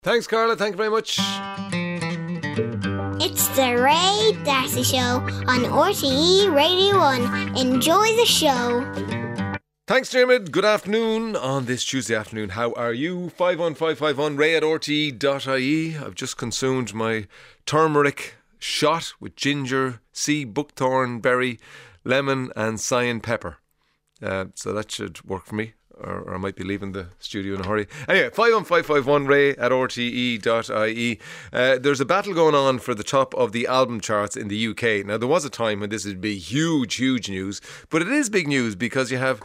Thanks, Carla. Thank you very much. It's the Ray Darcy Show on RTE Radio 1. Enjoy the show. Thanks, Dermot. Good afternoon on this Tuesday afternoon. How are you? 51551 ray@rte.ie. I've just consumed my turmeric shot with ginger, sea buckthorn berry, lemon and cayenne pepper. So that should work for me. Or I might be leaving the studio in a hurry. Anyway, 51551 ray@rte.ie. There's a battle going on for the top of the album charts in the UK. Now, there was a time when this would be huge news, but it is big news because you have,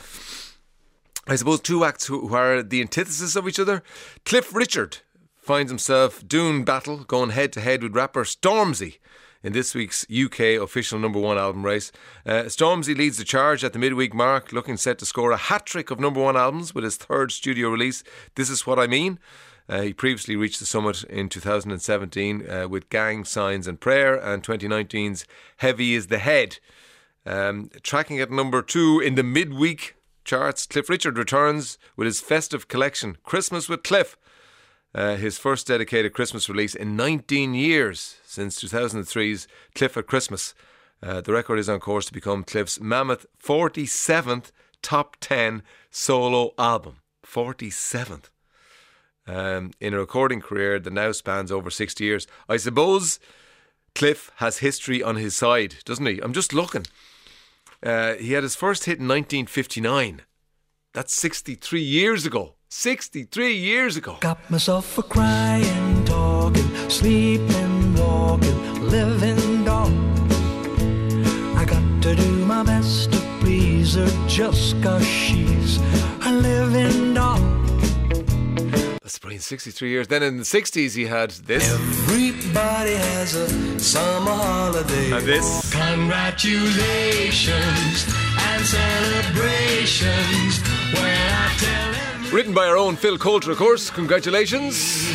I suppose, two acts who are the antithesis of each other. Cliff Richard finds himself doing battle, going head to head with rapper Stormzy in this week's UK official number one album race. Stormzy leads the charge at the midweek mark, looking set to score a hat-trick of number one albums with his third studio release, This Is What I Mean. He previously reached the summit in 2017 with Gang, Signs and Prayer, and 2019's Heavy Is the Head. Tracking at number two in the midweek charts, Cliff Richard returns with his festive collection, Christmas with Cliff. His first dedicated Christmas release in 19 years, since 2003's Cliff at Christmas. The record is on course to become Cliff's mammoth 47th top 10 solo album. 47th. In a recording career that now spans over 60 years. I suppose Cliff has history on his side, doesn't he? I'm just looking. He had his first hit in 1959. That's 63 years ago. 63 years ago. Got myself a crying, talking, sleeping, walking, living dog. I got to do my best to please her just 'cause she's a living dog. That's brilliant, 63 years. Then in the 60s he had this. Everybody has a summer holiday. And this. Congratulations and celebrations when I tell him. Written by our own Phil Coulter, of course. Congratulations.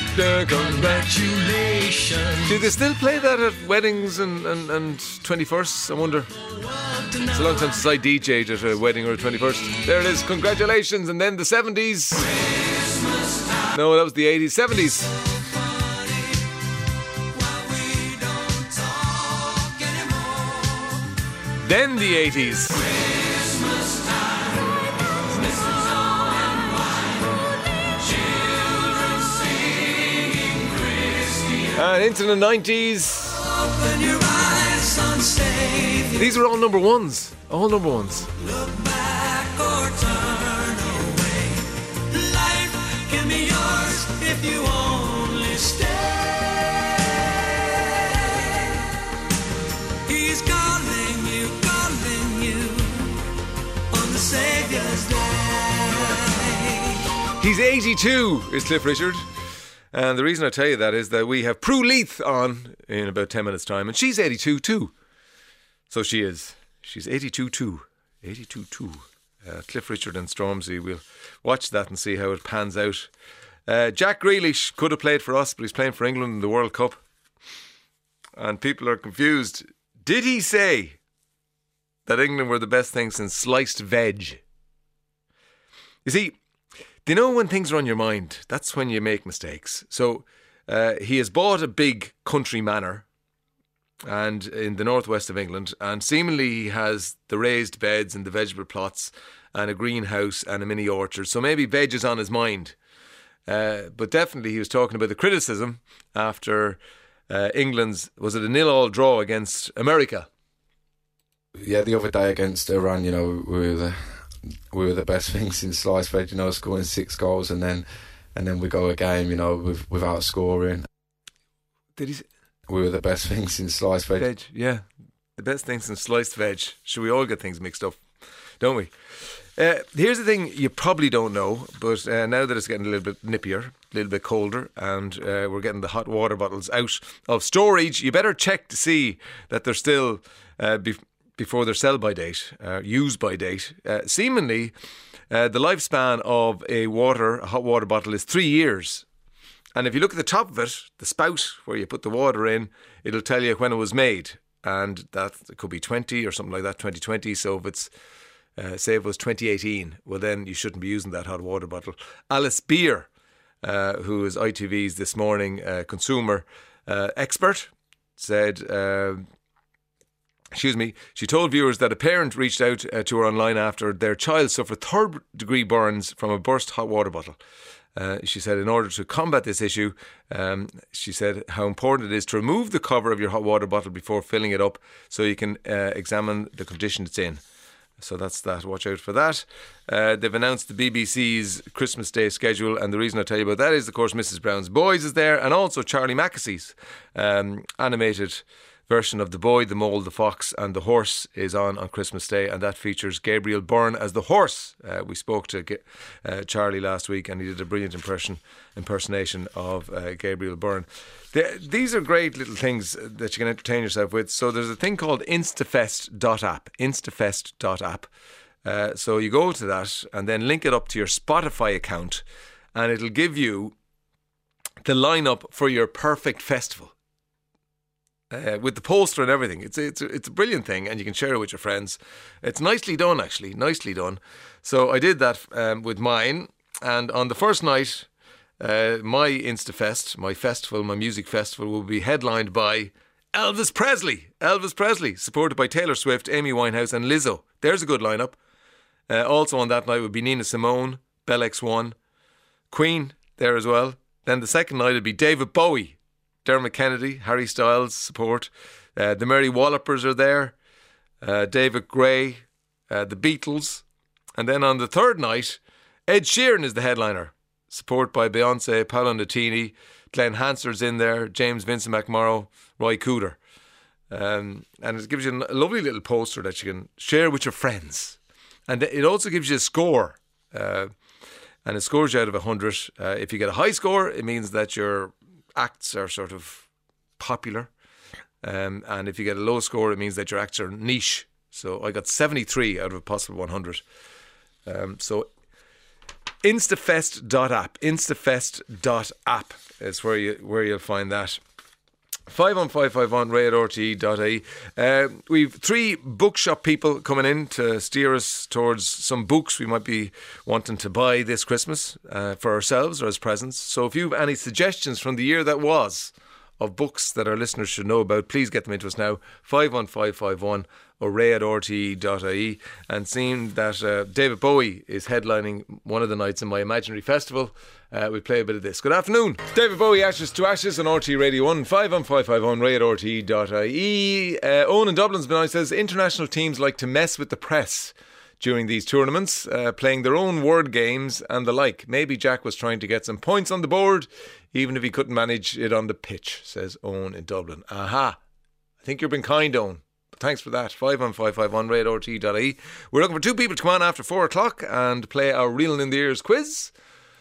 Congratulations. Do they still play that at weddings and 21sts? I wonder. It's a long time since I DJ'd at a wedding or a 21st. There it is. Congratulations. And then the 70s. No, that was the 80s. 70s. Then the 80s. And into the 90s. Open your eyes on Savior. These are all number ones. All number ones. Look back or turn away. Life can be yours if you only stay. He's calling you on the Savior's day. He's 82, is Cliff Richard. And the reason I tell you that is that we have Prue Leith on in about 10 minutes' time. And she's 82 too. So she is. She's 82 too. 82 too. Cliff Richard and Stormzy. We'll watch that and see how it pans out. Jack Grealish could have played for us, but he's playing for England in the World Cup. And people are confused. Did he say that England were the best thing since sliced veg? You see, do you know when things are on your mind? That's when you make mistakes. So he has bought a big country manor and in the northwest of England, and seemingly he has the raised beds and the vegetable plots and a greenhouse and a mini orchard. So maybe veg is on his mind. But definitely he was talking about the criticism after England's, was it a 0-0 draw against America? Yeah, the other day against Iran, you know, we were the best thing since sliced veg, you know, scoring 6 goals and then we go a game, you know, without scoring. Did he? We were the best thing since sliced veg. Yeah, the best thing since sliced veg. Should we all get things mixed up, don't we? Here's the thing you probably don't know, but now that it's getting a little bit nippier, a little bit colder, and we're getting the hot water bottles out of storage, you better check to see that they're still before their sell-by date, use-by date. Seemingly, the lifespan of a hot water bottle is 3 years. And if you look at the top of it, the spout where you put the water in, it'll tell you when it was made. And that could be 20 or something like that, 2020. So if it's, say it was 2018, well then you shouldn't be using that hot water bottle. Alice Beer who is ITV's This Morning consumer expert, said... she told viewers that a parent reached out to her online after their child suffered third-degree burns from a burst hot water bottle. She said in order to combat this issue, she said how important it is to remove the cover of your hot water bottle before filling it up so you can examine the condition it's in. So that's that. Watch out for that. They've announced the BBC's Christmas Day schedule, and the reason I tell you about that is, of course, Mrs. Brown's Boys is there, and also Charlie Mackessy's animated version of The Boy, the Mole, the Fox and the Horse is on Christmas Day, and that features Gabriel Byrne as the horse. We spoke to Charlie last week, and he did a brilliant impersonation of Gabriel Byrne. These are great little things that you can entertain yourself with. So there's a thing called instafest.app. Instafest.app. So you go to that and then link it up to your Spotify account, and it'll give you the lineup for your perfect festival. With the poster and everything. It's a brilliant thing, and you can share it with your friends. It's nicely done, actually. Nicely done. So I did that with mine, and on the first night, my Instafest, my festival, my music festival, will be headlined by Elvis Presley. Elvis Presley, supported by Taylor Swift, Amy Winehouse and Lizzo. There's a good lineup. Also on that night would be Nina Simone, Bell X1, Queen there as well. Then the second night would be David Bowie, Dermot Kennedy, Harry Styles support. The Merry Wallopers are there. David Gray, the Beatles. And then on the third night, Ed Sheeran is the headliner, supported by Beyonce, Paolo Nutini, Glenn Hansard's in there, James Vincent McMorrow, Roy Cooder. And it gives you a lovely little poster that you can share with your friends. And it also gives you a score. And it scores you out of 100. If you get a high score, it means that your acts are sort of popular, and if you get a low score, it means that your acts are niche. So I got 73 out of a possible 100. So instafest.app instafest.app is where you'll find that. 51551 ray@rte.ie. We've 3 bookshop people coming in to steer us towards some books we might be wanting to buy this Christmas for ourselves or as presents. So if you have any suggestions from the year that was of books that our listeners should know about, please get them into us now. 51551 or ray@rte.ie. And seeing that David Bowie is headlining one of the nights in my imaginary festival, we play a bit of this. Good afternoon. David Bowie, Ashes to Ashes on RT Radio 1, 51551 ray@rte.ie. Owen in Dublin's been on, says international teams like to mess with the press during these tournaments, playing their own word games and the like. Maybe Jack was trying to get some points on the board, even if he couldn't manage it on the pitch, says Owen in Dublin. Aha. I think you've been kind, Owen. Thanks for that. 51551 ray@rte.ie. We're looking for 2 people to come on after 4 o'clock and play our Reeling in the Ears quiz.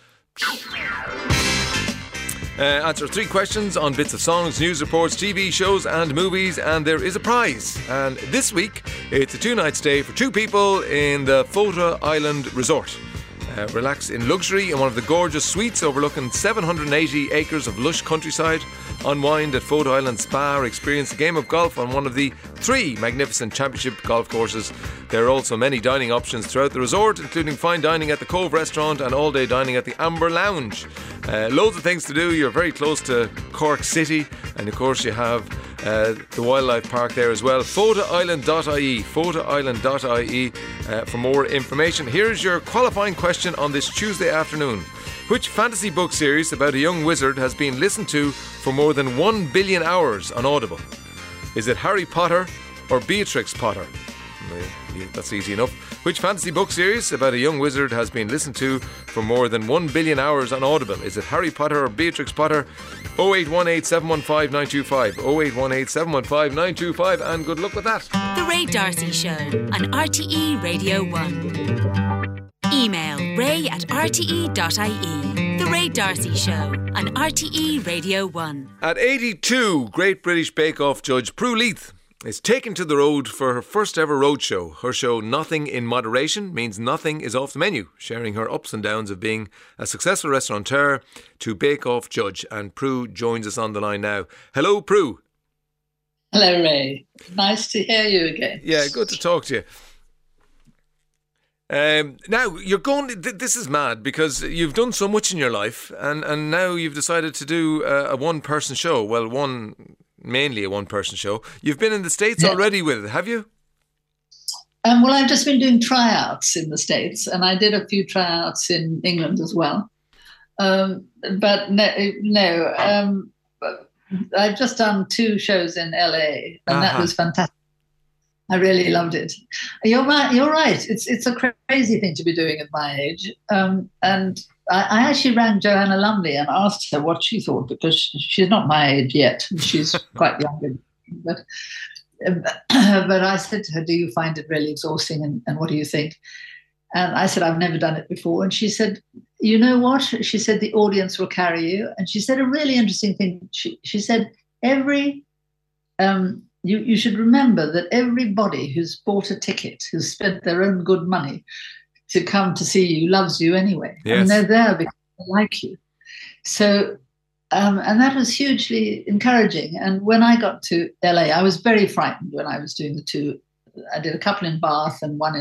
Answer 3 questions on bits of songs, news reports, TV shows and movies, and there is a prize. And this week it's a 2-night stay for 2 people in the Fota Island Resort. Relax in luxury in one of the gorgeous suites overlooking 780 acres of lush countryside. Unwind at Fota Island Spa or experience a game of golf on one of the 3 magnificent championship golf courses. There are also many dining options throughout the resort, including fine dining at the Cove Restaurant and all-day dining at the Amber Lounge. Loads of things to do. You're very close to Cork City, and of course you have the wildlife park there as well. FotaIsland.ie FotaIsland.ie for more information. Here's your qualifying question on this Tuesday afternoon. Which fantasy book series about a young wizard has been listened to for more than 1 billion hours on Audible? Is it Harry Potter or Beatrix Potter? That's easy enough. Which fantasy book series about a young wizard has been listened to for more than 1 billion hours on Audible? Is it Harry Potter or Beatrix Potter? 0818 715 925 0818 715 925, and good luck with that. The Ray D'Arcy Show on RTE Radio 1. Email ray@rte.ie. The Ray D'Arcy Show on RTE Radio 1. At 82, Great British Bake Off judge Prue Leith is taken to the road for her first ever roadshow. Her show, Nothing in Moderation, means nothing is off the menu, sharing her ups and downs of being a successful restaurateur to Bake Off judge. And Prue joins us on the line now. Hello, Prue. Hello, Ray. Nice to hear you again. Yeah, good to talk to you. Now you're going. This is mad because you've done so much in your life, and now you've decided to do a one-person show. Well, mainly a one-person show. You've been in the States already with it, have you? Well, I've just been doing tryouts in the States, and I did a few tryouts in England as well. But no. I've just done 2 shows in LA, and that was fantastic. I really loved it. You're right. It's a crazy thing to be doing at my age. And I actually rang Joanna Lumley and asked her what she thought, because she's not my age yet. She's quite young. But I said to her, do you find it really exhausting, and what do you think? And I said, I've never done it before. And she said, you know what? She said, the audience will carry you. And she said a really interesting thing. She said, you should remember that everybody who's bought a ticket, who's spent their own good money to come to see you, loves you anyway. Yes. And they're there because they like you. So, and that was hugely encouraging. And when I got to LA, I was very frightened when I was doing the 2. I did a couple in Bath and 2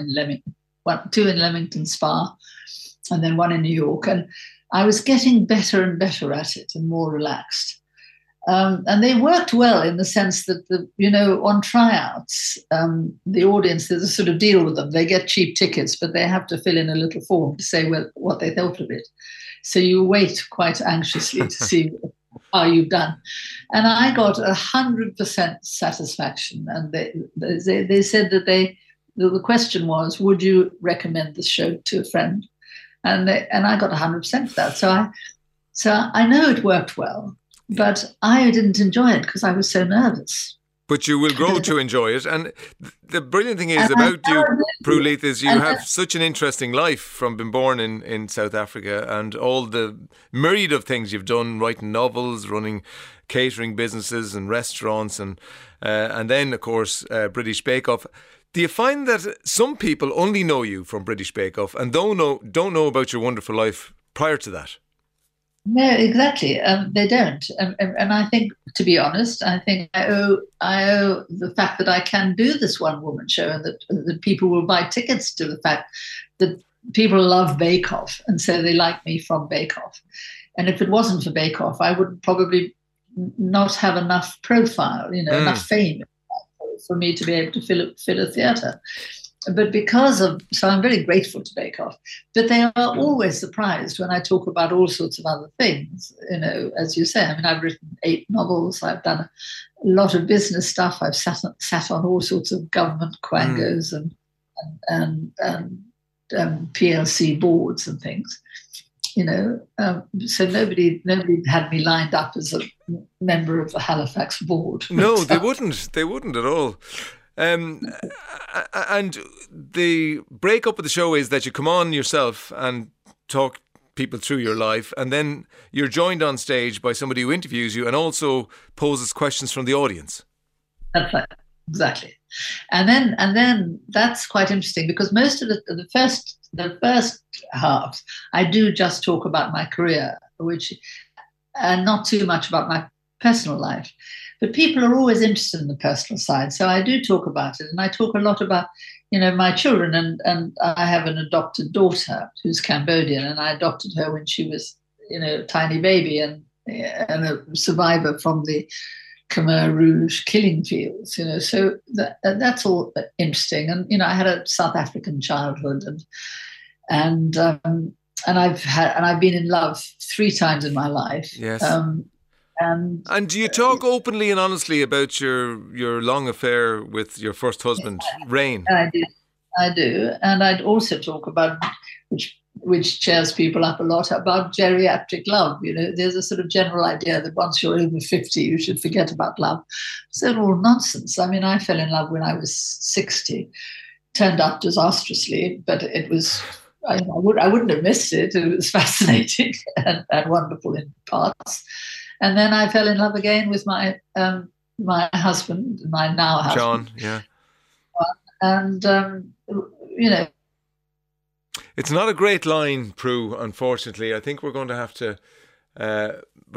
in Leamington Spa, and then 1 in New York. And I was getting better and better at it and more relaxed. And they worked well in the sense that, on tryouts, the audience, there's a sort of deal with them. They get cheap tickets, but they have to fill in a little form to say what they thought of it. So you wait quite anxiously to see how you've done. And I got 100% satisfaction. And they said that the question was, would you recommend this show to a friend? And I got 100% of that. So I know it worked well. But I didn't enjoy it because I was so nervous. But you will grow to enjoy it. And the brilliant thing is about you, Prue Leith, is you have such an interesting life from being born in South Africa, and all the myriad of things you've done, writing novels, running catering businesses and restaurants, and then, of course, British Bake Off. Do you find that some people only know you from British Bake Off and don't know about your wonderful life prior to that? No, exactly. They don't. And I think, to be honest, I think I owe the fact that I can do this one-woman show, and that people will buy tickets to the fact that people love Bake Off, and so they like me from Bake Off. And if it wasn't for Bake Off, I would probably not have enough profile, enough fame for me to be able to fill a theatre. But so I'm very grateful to Bake Off. But they are always surprised when I talk about all sorts of other things, as you say. I mean, I've written 8 novels. I've done a lot of business stuff. I've sat on all sorts of government quangos and PLC boards and things. So nobody had me lined up as a member of the Halifax board. No, they wouldn't. They wouldn't at all. And the breakup of the show is that you come on yourself and talk people through your life, and then you're joined on stage by somebody who interviews you and also poses questions from the audience. That's right, exactly. And then that's quite interesting, because most of the first half I do just talk about my career, and not too much about my personal life. But people are always interested in the personal side. So I do talk about it. And I talk a lot about, my children. And I have an adopted daughter who's Cambodian. And I adopted her when she was, a tiny baby and a survivor from the Khmer Rouge killing fields. So that's all interesting. And, I had a South African childhood. And I've been in love 3 times in my life. Yes. And do you talk openly and honestly about your long affair with your first husband, Rain? I do. And I'd also talk about, which cheers people up a lot, about geriatric love. There's a sort of general idea that once you're over 50, you should forget about love. It's all nonsense. I mean, I fell in love when I was 60. Turned out disastrously, but it was... I wouldn't have missed it. It was fascinating and wonderful in parts. And then I fell in love again with my husband, my now husband. John, yeah. And, It's not a great line, Prue, unfortunately. I think we're going to have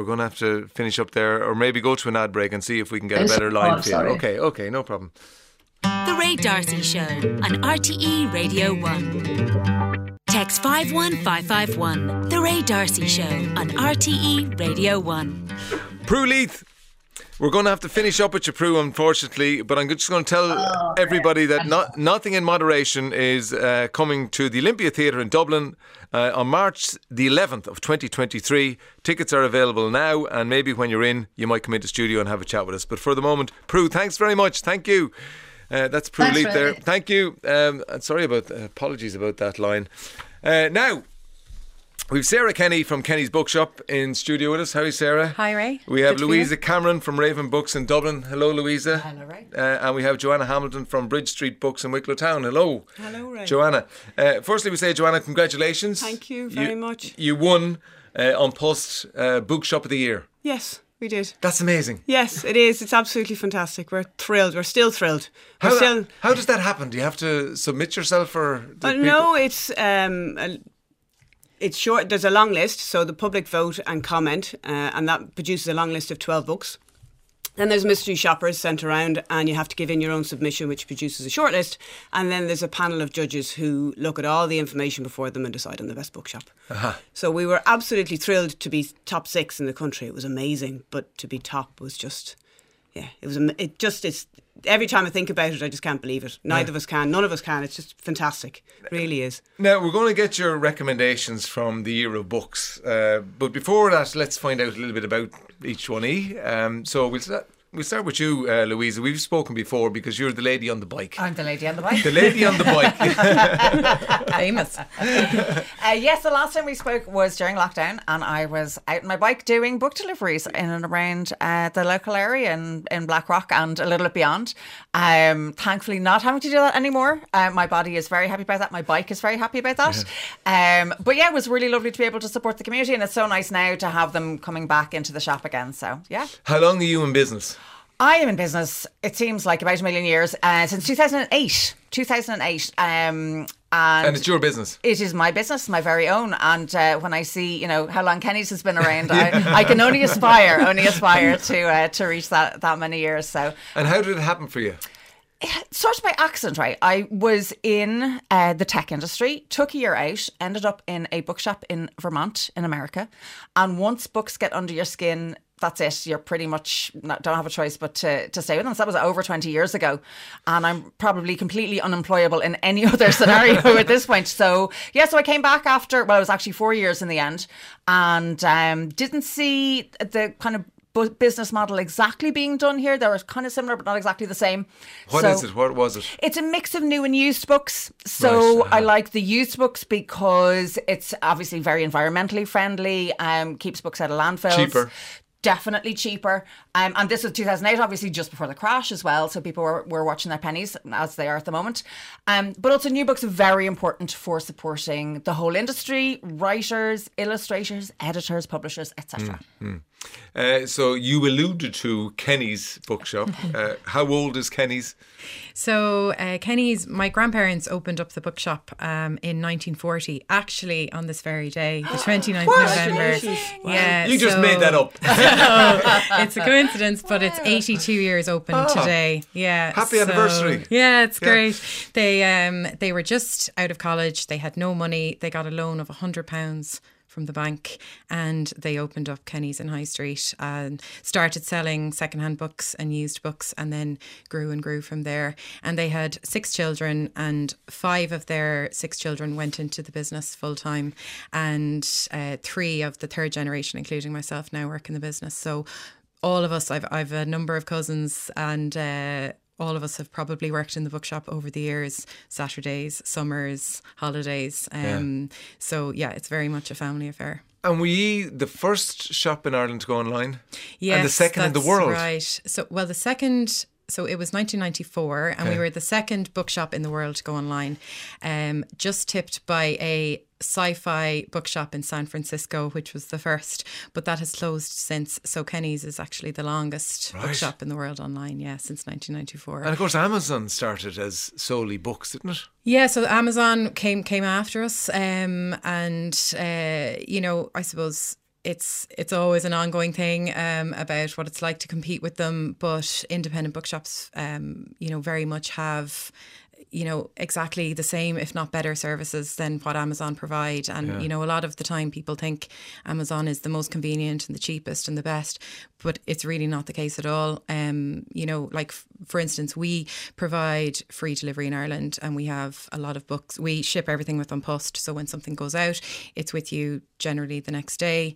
to finish up there, or maybe go to an ad break and see if we can get a better line for you. Okay, no problem. The Ray D'Arcy Show on RTE Radio 1. Text 51551. The Ray D'Arcy Show on RTE Radio 1. Prue Leith, we're going to have to finish up with you, Prue, unfortunately, but I'm just going to tell everybody that Nothing in Moderation is coming to the Olympia Theatre in Dublin on March the 11th of 2023. Tickets are available now, and maybe when you're in, you might come into studio and have a chat with us. But for the moment, Prue, thanks very much. Thank you. That's Prue Leith there. Thank you. Sorry about apologies about that line. Now, we've Sarah Kenny from Kenny's Bookshop in studio with us. How are you, Sarah? Hi, Ray. We have Louisa Cameron from Raven Books in Dublin. Hello, Louisa. Hello, Ray. And we have Joanna Hamilton from Bridge Street Books in Wicklow Town. Hello. Hello, Ray. Joanna. Firstly, we say, Joanna, congratulations. Thank you very much. You won on Post Bookshop of the Year. Yes, we did. That's amazing. Yes, it is. It's absolutely fantastic. We're thrilled. We're still thrilled. How does that happen? Do you have to submit yourself for the people? No, it's short. There's a long list, so the public vote and comment, and that produces a long list of 12 books. Then there's mystery shoppers sent around, and you have to give in your own submission, which produces a shortlist. And then there's a panel of judges who look at all the information before them and decide on the best bookshop. So we were absolutely thrilled to be top 6 in the country. It was amazing, but to be top was just, it's every time I think about it, I just can't believe it. Neither of us can. None of us can. It's just fantastic. It really is. Now, we're going to get your recommendations from the year of books. But before that, let's find out a little bit about each one. So we'll start with you, Louisa. We've spoken before because you're the lady on the bike. I'm the lady on the bike. The lady on the bike. Famous. Yes, the last time we spoke was during lockdown, and I was out on my bike doing book deliveries in and around the local area in Blackrock and a little bit beyond. Thankfully not having to do that anymore. My body is very happy about that. My bike is very happy about that. But yeah, it was really lovely to be able to support the community, and it's so nice now to have them coming back into the shop again. So yeah. How long are you in business? I am in business, it seems like about 1 million years, since 2008. 2008. And it's your business? It is my business, my very own. And when I see, how long Kenny's has been around, I can only aspire to reach that many years. So. And how did it happen for you? Sort of by accident, right? I was in the tech industry, took a year out, ended up in a bookshop in Vermont in America. And once books get under your skin, that's it. You're pretty much don't have a choice but to stay with them. So that was over 20 years ago. And I'm probably completely unemployable in any other scenario at this point. So, yeah, so I came back after, it was actually 4 years in the end, and didn't see the kind of business model exactly being done here. They were kind of similar but not exactly the same. What is it? What was it? It's a mix of new and used books. So I like the used books because it's obviously very environmentally friendly, keeps books out of landfills. Cheaper. Definitely cheaper. And this was 2008, obviously just before the crash as well. So people were watching their pennies, as they are at the moment. But also new books are very important for supporting the whole industry, writers, illustrators, editors, publishers, etc. So you alluded to Kenny's Bookshop. How old is Kenny's? So Kenny's, my grandparents opened up the bookshop in 1940, actually on this very day, the 29th of November. Yeah, you just made that up. It's a coincidence, but it's 82 years open today. Yeah, happy anniversary. Yeah, it's great. They were just out of college. They had no money. They got a loan of £100 from the bank, and they opened up Kenny's in High Street and started selling secondhand books and used books, and then grew and grew from there. And they had 6 children, and 5 of their 6 children went into the business full time, and 3 of the third generation, including myself, now work in the business. So all of us, I've a number of cousins, and all of us have probably worked in the bookshop over the years, Saturdays, summers, holidays. So, yeah, it's very much a family affair. And were you the first shop in Ireland to go online? Yes, and the second in the world? Right. So, well, the second... So it was 1994, and we were the second bookshop in the world to go online, just tipped by a sci-fi bookshop in San Francisco, which was the first, but that has closed since. So Kenny's is actually the longest bookshop in the world online, since 1994. And of course Amazon started as solely books, didn't it? Yeah, so Amazon came after us, and I suppose it's always an ongoing thing about what it's like to compete with them. But independent bookshops, very much have, exactly the same, if not better services than what Amazon provide. And, a lot of the time people think Amazon is the most convenient and the cheapest and the best, but it's really not the case at all. Like for instance, we provide free delivery in Ireland, and we have a lot of books. We ship everything with An Post. So when something goes out, it's with you generally the next day.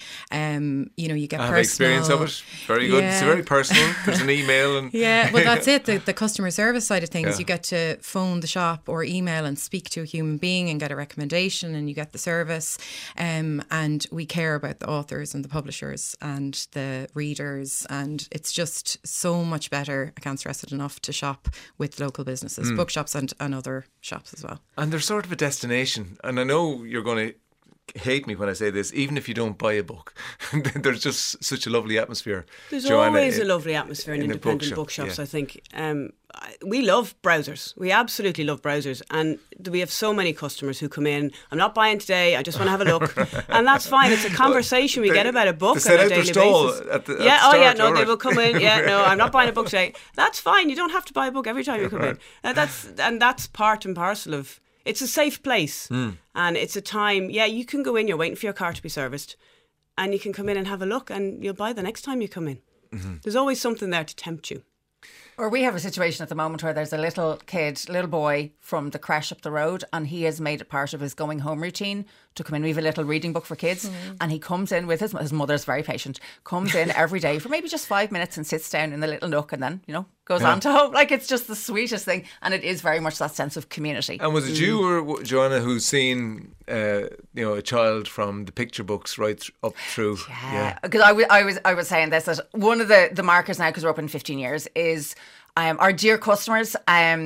You get I have personal experience of it. Very good. It's very personal. There's an email and well, that's it. The customer service side of things, you get to phone the shop or email and speak to a human being and get a recommendation, and you get the service. And we care about the authors and the publishers and the readers, and it's just so much better. I can't stress it enough, to shop with local businesses, bookshops and other shops as well. And they're sort of a destination. And I know you're going to hate me when I say this, even if you don't buy a book, there's just such a lovely atmosphere. There's Joanna, always a lovely atmosphere in independent bookshops, I think. We love browsers. We absolutely love browsers. And we have so many customers who come in, I'm not buying today, I just want to have a look. And that's fine. It's a conversation we get about a book on a daily basis. They will come in. I'm not buying a book today. That's fine. You don't have to buy a book every time you come in. That's part and parcel of... It's a safe place, and it's a time, you can go in, you're waiting for your car to be serviced, and you can come in and have a look, and you'll buy the next time you come in. Mm-hmm. There's always something there to tempt you. Or we have a situation at the moment where there's a little boy from the creche up the road, and he has made it part of his going home routine to come in. We have a little reading book for kids, and he comes in with his mother's very patient, comes in every day for maybe just 5 minutes and sits down in the little nook, and then, goes on to home. Like, it's just the sweetest thing, and it is very much that sense of community. And was it you or Joanna who's seen a child from the picture books right up through? Because I was saying this, that one of the markers now, because we're open 15 years, is our dear customers,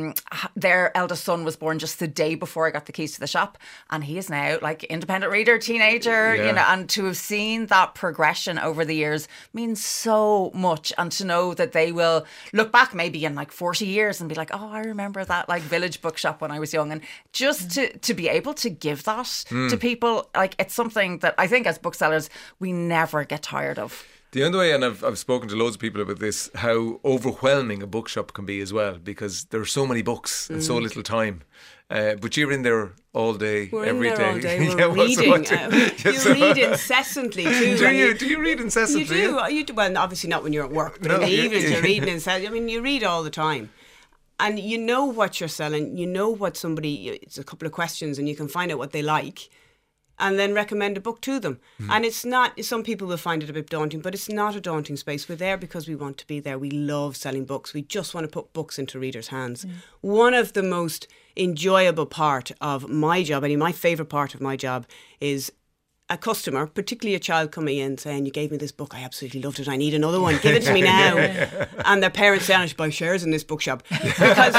their eldest son was born just the day before I got the keys to the shop, and he is now like independent reader, teenager, and to have seen that progression over the years means so much. And to know that they will look back maybe in like 40 years and be like, oh, I remember that like village bookshop when I was young, and just to be able to give that to people, like, it's something that I think as booksellers we never get tired of. The other way, and I've spoken to loads of people about this, how overwhelming a bookshop can be as well, because there are so many books and so little time. But you're in there all day, every day. All day. We're reading. You read incessantly too. Do you read incessantly? You do. Well, obviously not when you're at work, but in the evenings you're reading incessantly. I mean, you read all the time. And you know what you're selling. You know what it's a couple of questions and you can find out what they like, and then recommend a book to them. And it's not, some people will find it a bit daunting, but it's not a daunting space. We're there because we want to be there. We love selling books. We just want to put books into readers' hands. One of the most enjoyable part of my job, my favourite part of my job, is a customer, particularly a child, coming in saying, you gave me this book, I absolutely loved it, I need another one, give it to me now. And their parents saying, I should buy shares in this bookshop. Because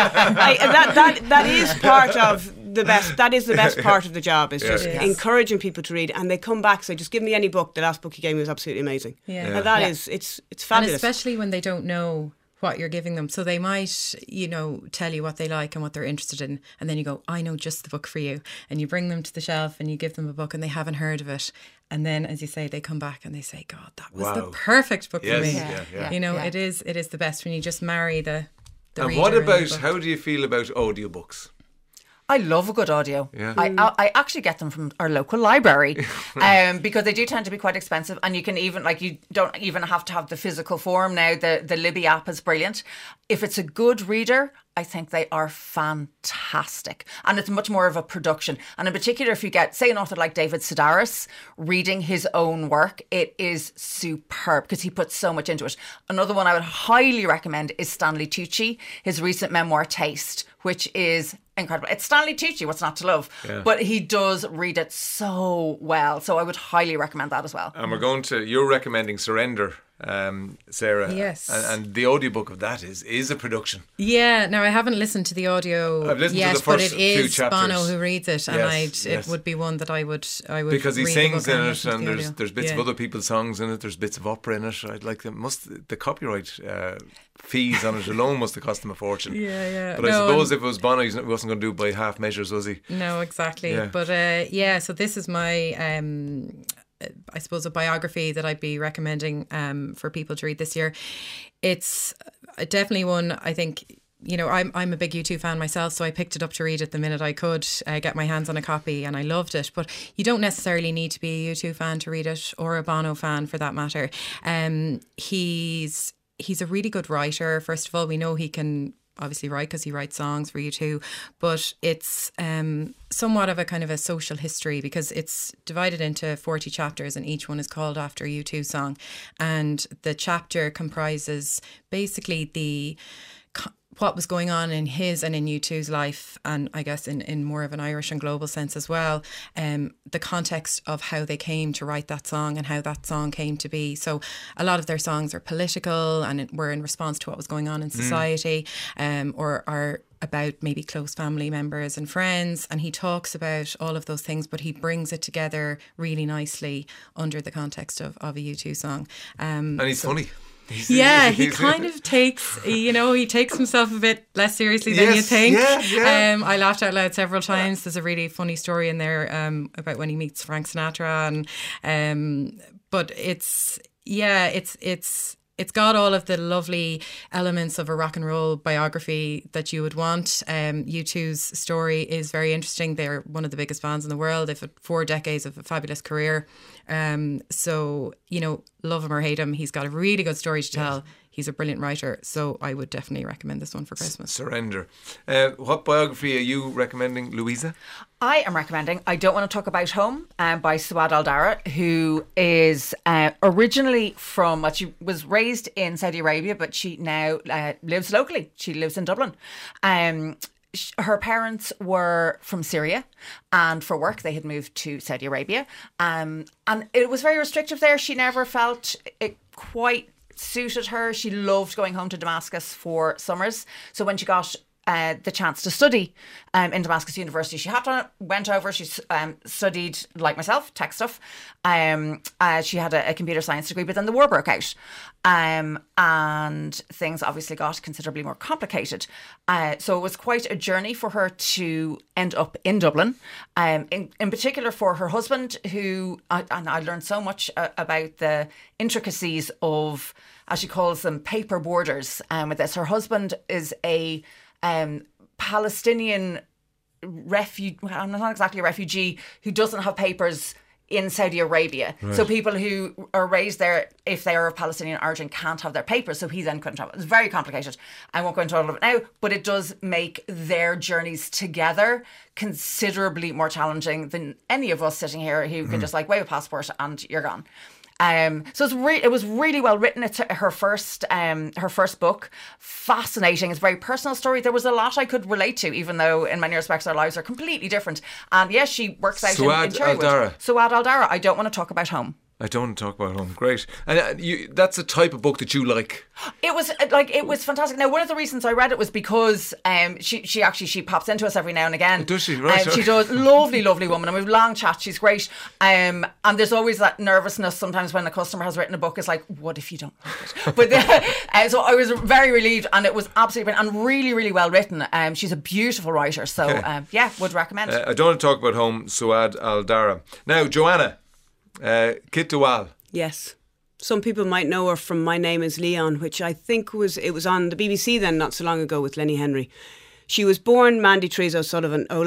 that is part of the best, that is the best part of the job, is just encouraging people to read. And they come back, say, just give me any book, the last book you gave me was absolutely amazing. And that is, it's fabulous. And especially when they don't know what you're giving them. So they might, tell you what they like and what they're interested in. And then you go, I know just the book for you. And you bring them to the shelf and you give them a book and they haven't heard of it. And then, as you say, they come back and they say, God, that was the perfect book for me. It is the best when you just marry the and reader. What about, and how do you feel about audiobooks? I love a good audio. Yeah. I actually get them from our local library because they do tend to be quite expensive, and you can even, you don't even have to have the physical form now. The Libby app is brilliant. If it's a good reader, I think they are fantastic. And it's much more of a production. And in particular, if you get, say, an author like David Sedaris reading his own work, it is superb because he puts so much into it. Another one I would highly recommend is Stanley Tucci, his recent memoir, Taste, which is incredible. It's Stanley Tucci, what's not to love? Yeah. But he does read it so well. So I would highly recommend that as well. And you're recommending Surrender, Sarah. Yes. And the audiobook of that is a production. Yeah. Now, I haven't listened to the audio yet, to the but first it is few chapters. Bono who reads it, and it would be one that I would because he read sings the book in it, and there's bits of Yeah. other people's songs in it. There's bits of opera in it. I'd like them. The copyright fees on it alone must have cost him a fortune. Yeah. But I suppose if it was Bono, he wasn't going to do it by half measures, was he? No, exactly. Yeah. But so this is my I suppose, a biography that I'd be recommending for people to read this year. It's definitely one, I think. You know, I'm a big U2 fan myself, so I picked it up to read it the minute I could get my hands on a copy, and I loved it. But you don't necessarily need to be a U2 fan to read it, or a Bono fan for that matter. He's a really good writer. First of all, we know he can obviously write because he writes songs for U2, but it's somewhat of a kind of a social history, because it's divided into 40 chapters and each one is called after a U2 song. And the chapter comprises basically what was going on in his and in U2's life, and I guess in more of an Irish and global sense as well, the context of how they came to write that song and how that song came to be. So a lot of their songs are political and were in response to what was going on in society, or are about maybe close family members and friends, and he talks about all of those things, but he brings it together really nicely under the context of a U2 song. And he's funny. He kind of takes, he takes himself a bit less seriously than you think. Yeah. I laughed out loud several times. There's a really funny story in there about when he meets Frank Sinatra, and but it's got all of the lovely elements of a rock and roll biography that you would want. U2's story is very interesting. They're one of the biggest bands in the world. They've had 4 decades of a fabulous career. So, love him or hate him, he's got a really good story to tell. He's a brilliant writer, so I would definitely recommend this one for Christmas. Surrender. What biography are you recommending, Louisa? I am recommending I Don't Want to Talk About Home by Suad Al-Dara, who is originally from, she was raised in Saudi Arabia, but she now lives locally. She lives in Dublin. Her parents were from Syria, and for work they had moved to Saudi Arabia. And it was very restrictive there. She never felt it quite suited her. She loved going home to Damascus for summers. So when she got the chance to study in Damascus University, she hopped on it, went over. She studied, like myself, tech stuff. She had a computer science degree, but then the war broke out, and things obviously got considerably more complicated. So it was quite a journey for her to end up in Dublin, in particular for her husband, who, and I learned so much about the intricacies of, as she calls them, paper borders with this. Her husband is a Palestinian refugee, well, not exactly a refugee, who doesn't have papers in Saudi Arabia. Right. So people who are raised there, if they are of Palestinian origin, can't have their papers. So he then couldn't have it. It's very complicated. I won't go into all of it now, but it does make their journeys together considerably more challenging than any of us sitting here who can just wave a passport and you're gone. So it was really well written. It's her first book. Fascinating. It's a very personal story. There was a lot I could relate to, even though in many respects our lives are completely different. And yes, she works out in Cherrywood. Al-Dara. Suad Al-Dara. I Don't Want to Talk About Home. I don't want to talk about home. Great. And that's a type of book that you like. It was fantastic. Now, one of the reasons I read it was because she pops into us every now and again. Does she? Right. She does. Lovely, lovely woman. And we've long chat. She's great. And there's always that nervousness sometimes when a customer has written a book. It's like, what if you don't like it? But so I was very relieved, and it was absolutely brilliant and really, really well written. She's a beautiful writer. So would recommend. I don't want to talk about home. Suad Al-Dara. Now, Joanna. Kit Dewal. Yes. Some people might know her from My Name is Leon, which I think was on the BBC then not so long ago with Lenny Henry. She was born Mandy Trees O'Loughlin, in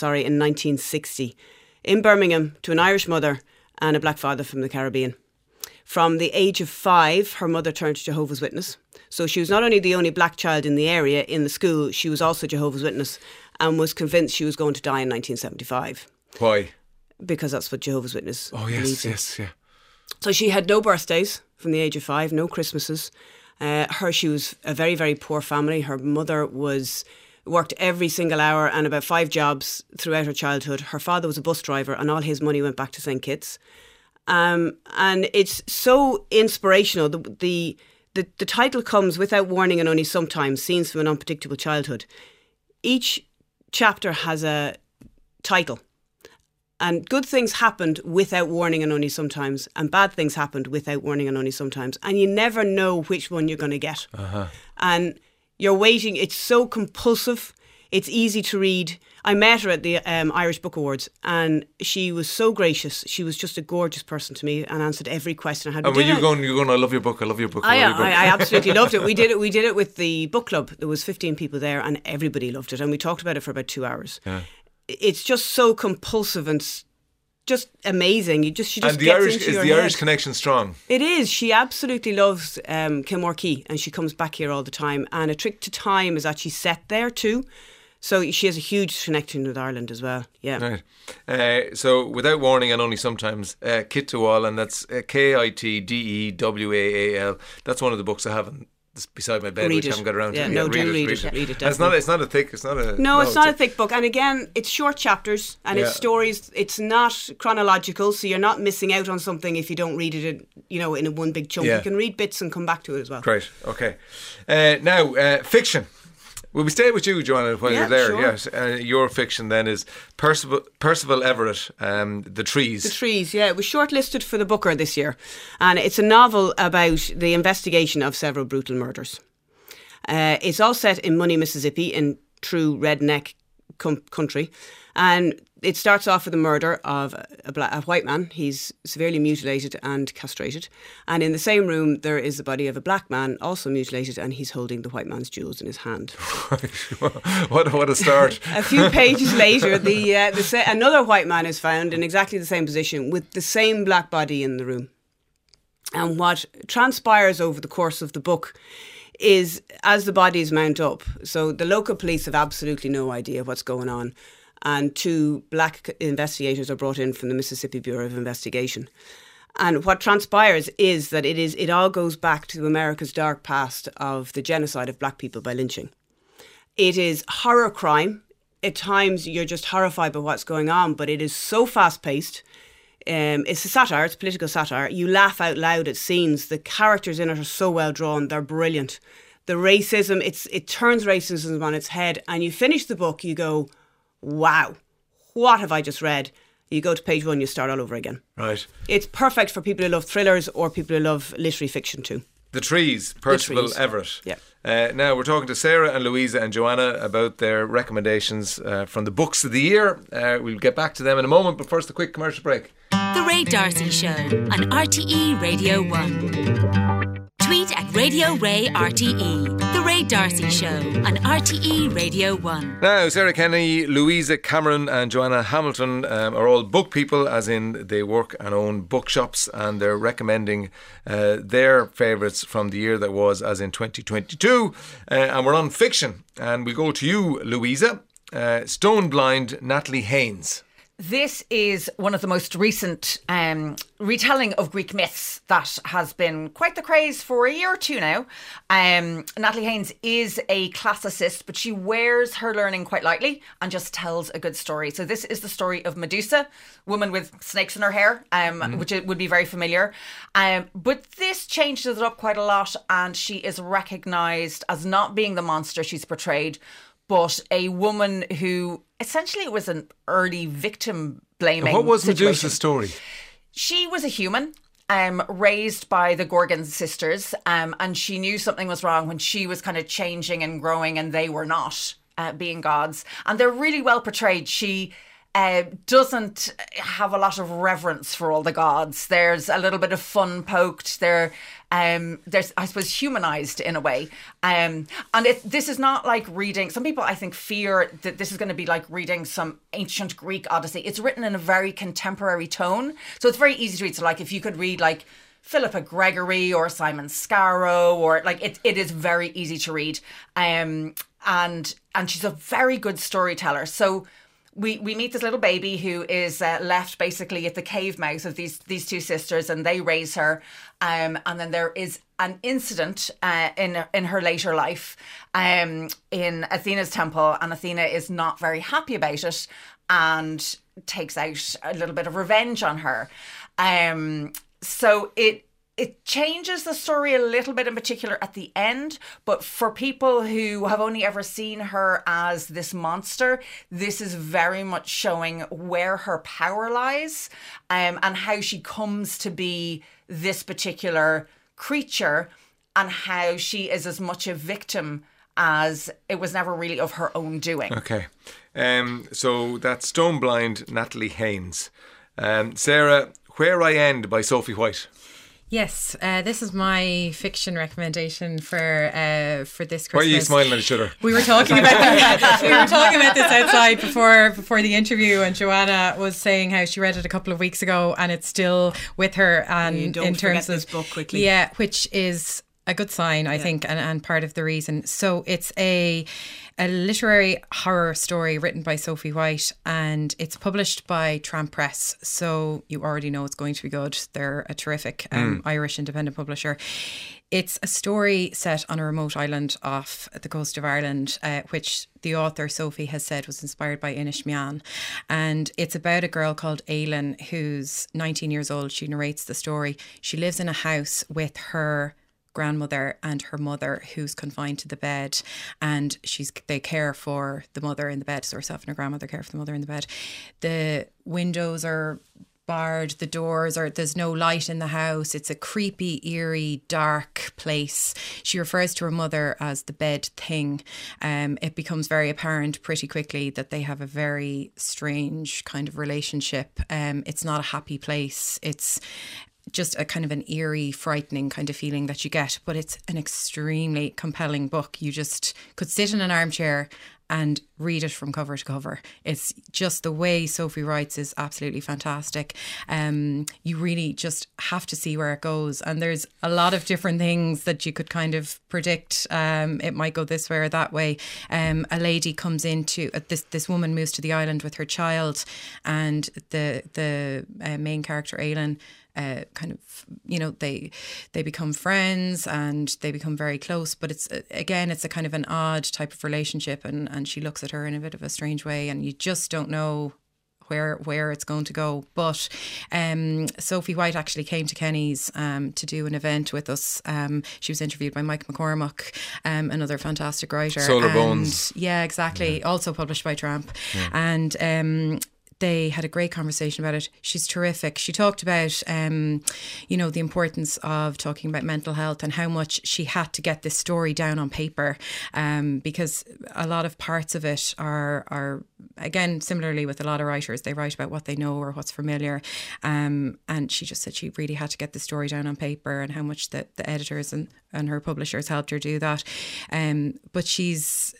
1960 in Birmingham to an Irish mother and a black father from the Caribbean. From the age of 5, her mother turned to Jehovah's Witness. So she was not only the only black child in the area, in the school, she was also Jehovah's Witness and was convinced she was going to die in 1975. Why? Because that's what Jehovah's Witness believes in. Yes. So she had no birthdays from the age of 5, no Christmases. She was a very, very poor family. Her mother worked every single hour and about 5 jobs throughout her childhood. Her father was a bus driver and all his money went back to St. Kitts. And it's so inspirational. The title comes Without Warning and Only Sometimes, Scenes from an Unpredictable Childhood. Each chapter has a title. And good things happened without warning and only sometimes. And bad things happened without warning and only sometimes. And you never know which one you're going to get. And you're waiting. It's so compulsive. It's easy to read. I met her at the Irish Book Awards, and she was so gracious. She was just a gorgeous person to me and answered every question I had. And when you're going, I love your book, I love your book, I love your book. I absolutely loved it. We did it with the book club. There was 15 people there, and everybody loved it. And we talked about it for about 2 hours. Yeah. It's just so compulsive and just amazing. She just and the gets Irish into is your the head. Irish connection strong? It is. She absolutely loves Kilmore Quay, and she comes back here all the time. And A Trick to Time is actually set there too. So she has a huge connection with Ireland as well. Yeah. Right. So without warning, and only sometimes, Kittual, and that's Kitdewaal. That's one of the books I haven't beside my bed, which I haven't got around to. Yeah, no, do read it. Read it. It's not a thick. It's not a. No, it's not a thick book. And again, it's short chapters and it's stories. It's not chronological, so you're not missing out on something if you don't read it. In a one big chunk. You can read bits and come back to it as well. Great. Okay. Now, fiction. Will we stay with you, Joanna, while you're there? Sure. Yes. Your fiction then is Percival Everett, The Trees. The Trees, yeah. It was shortlisted for the Booker this year. And it's a novel about the investigation of several brutal murders. It's all set in Money, Mississippi, in true redneck country. And it starts off with the murder of a white man. He's severely mutilated and castrated. And in the same room, there is the body of a black man, also mutilated, and he's holding the white man's jewels in his hand. What a start. A few pages later, another white man is found in exactly the same position with the same black body in the room. And what transpires over the course of the book is, as the bodies mount up, so the local police have absolutely no idea what's going on. And 2 black investigators are brought in from the Mississippi Bureau of Investigation. And what transpires is that it all goes back to America's dark past of the genocide of black people by lynching. It is horror crime. At times you're just horrified by what's going on, but it is so fast-paced. It's a satire, it's political satire. You laugh out loud at scenes. The characters in it are so well drawn, they're brilliant. The racism, it turns racism on its head, and you finish the book, you go, wow, what have I just read? You go to page 1, you start all over again. Right. It's perfect for people who love thrillers or people who love literary fiction too. The Trees, Percival Everett. Yeah. Now we're talking to Sarah and Louisa and Joanna about their recommendations from the books of the year. We'll get back to them in a moment, but first a quick commercial break. The Ray D'Arcy Show on RTE Radio 1. Tweet at Radio Ray RTE. The Ray D'Arcy Show on RTE Radio 1. Now, Sarah Kenny, Louisa Cameron and Joanna Hamilton are all book people, as in they work and own bookshops, and they're recommending their favourites from the year that was, as in 2022. And we're on fiction. And we'll go to you, Louisa. Stone Blind, Natalie Haynes. This is one of the most recent retelling of Greek myths that has been quite the craze for a year or two now. Natalie Haynes is a classicist, but she wears her learning quite lightly and just tells a good story. So this is the story of Medusa, woman with snakes in her hair, which would be very familiar. But this changes it up quite a lot, and she is recognised as not being the monster she's portrayed, but a woman who essentially was an early victim blaming. What was situation. Medusa's story? She was a human, raised by the Gorgon sisters, and she knew something was wrong when she was kind of changing and growing, and they were not being gods. And they're really well portrayed. She doesn't have a lot of reverence for all the gods. There's a little bit of fun poked. There's, I suppose, humanized in a way. This is not like reading. Some people, I think, fear that this is going to be like reading some ancient Greek Odyssey. It's written in a very contemporary tone, so it's very easy to read. So, like, if you could read like Philippa Gregory or Simon Scarrow, or like it is very easy to read. And she's a very good storyteller. So we meet this little baby who is left basically at the cave mouth of these 2 sisters, and they raise her. And then there is an incident in her later life in Athena's temple, and Athena is not very happy about it and takes out a little bit of revenge on her. So it changes the story a little bit, in particular at the end, but for people who have only ever seen her as this monster, this is very much showing where her power lies, and how she comes to be this particular creature, and how she is as much a victim as it was never really of her own doing. Okay. So that's Stone Blind, Natalie Haynes. Sarah, Where I End by Sophie White. Yes, this is my fiction recommendation for this Christmas. Why are you smiling at each other? We were talking about this outside before the interview, and Joanna was saying how she read it a couple of weeks ago, and it's still with her. And You don't in terms forget of this book quickly. yeah, which is a good sign, I think, and part of the reason. So it's a literary horror story written by Sophie White, and it's published by Tramp Press. So you already know it's going to be good. They're a terrific Irish independent publisher. It's a story set on a remote island off the coast of Ireland, which the author Sophie has said was inspired by Inishmaan. And it's about a girl called Aileen who's 19 years old. She narrates the story. She lives in a house with her grandmother and her mother, who's confined to the bed, and they care for the mother in the bed. So herself and her grandmother care for the mother in the bed. The windows are barred, the doors are, there's no light in the house. It's a creepy, eerie, dark place. She refers to her mother as the bed thing. It becomes very apparent pretty quickly that they have a very strange kind of relationship. It's not a happy place. It's just a kind of an eerie, frightening kind of feeling that you get, but it's an extremely compelling book. You just could sit in an armchair and read it from cover to cover. It's just the way Sophie writes is absolutely fantastic. You really just have to see where it goes, and there's a lot of different things that you could kind of predict. It might go this way or that way. A lady comes into this woman moves to the island with her child, and the main character Aileen kind of, they become friends and they become very close, but it's a kind of an odd type of relationship, and she looks at her in a bit of a strange way, and you just don't know where it's going to go. But Sophie White actually came to Kenny's to do an event with us. She was interviewed by Mike McCormack, another fantastic writer. Solar Bones. Yeah, exactly. Yeah. Also published by Tramp. Yeah. And they had a great conversation about it. She's terrific. She talked about, the importance of talking about mental health and how much she had to get this story down on paper, because a lot of parts of it are, again, similarly with a lot of writers, they write about what they know or what's familiar. And she just said she really had to get the story down on paper, and how much the editors and her publishers helped her do that. But she's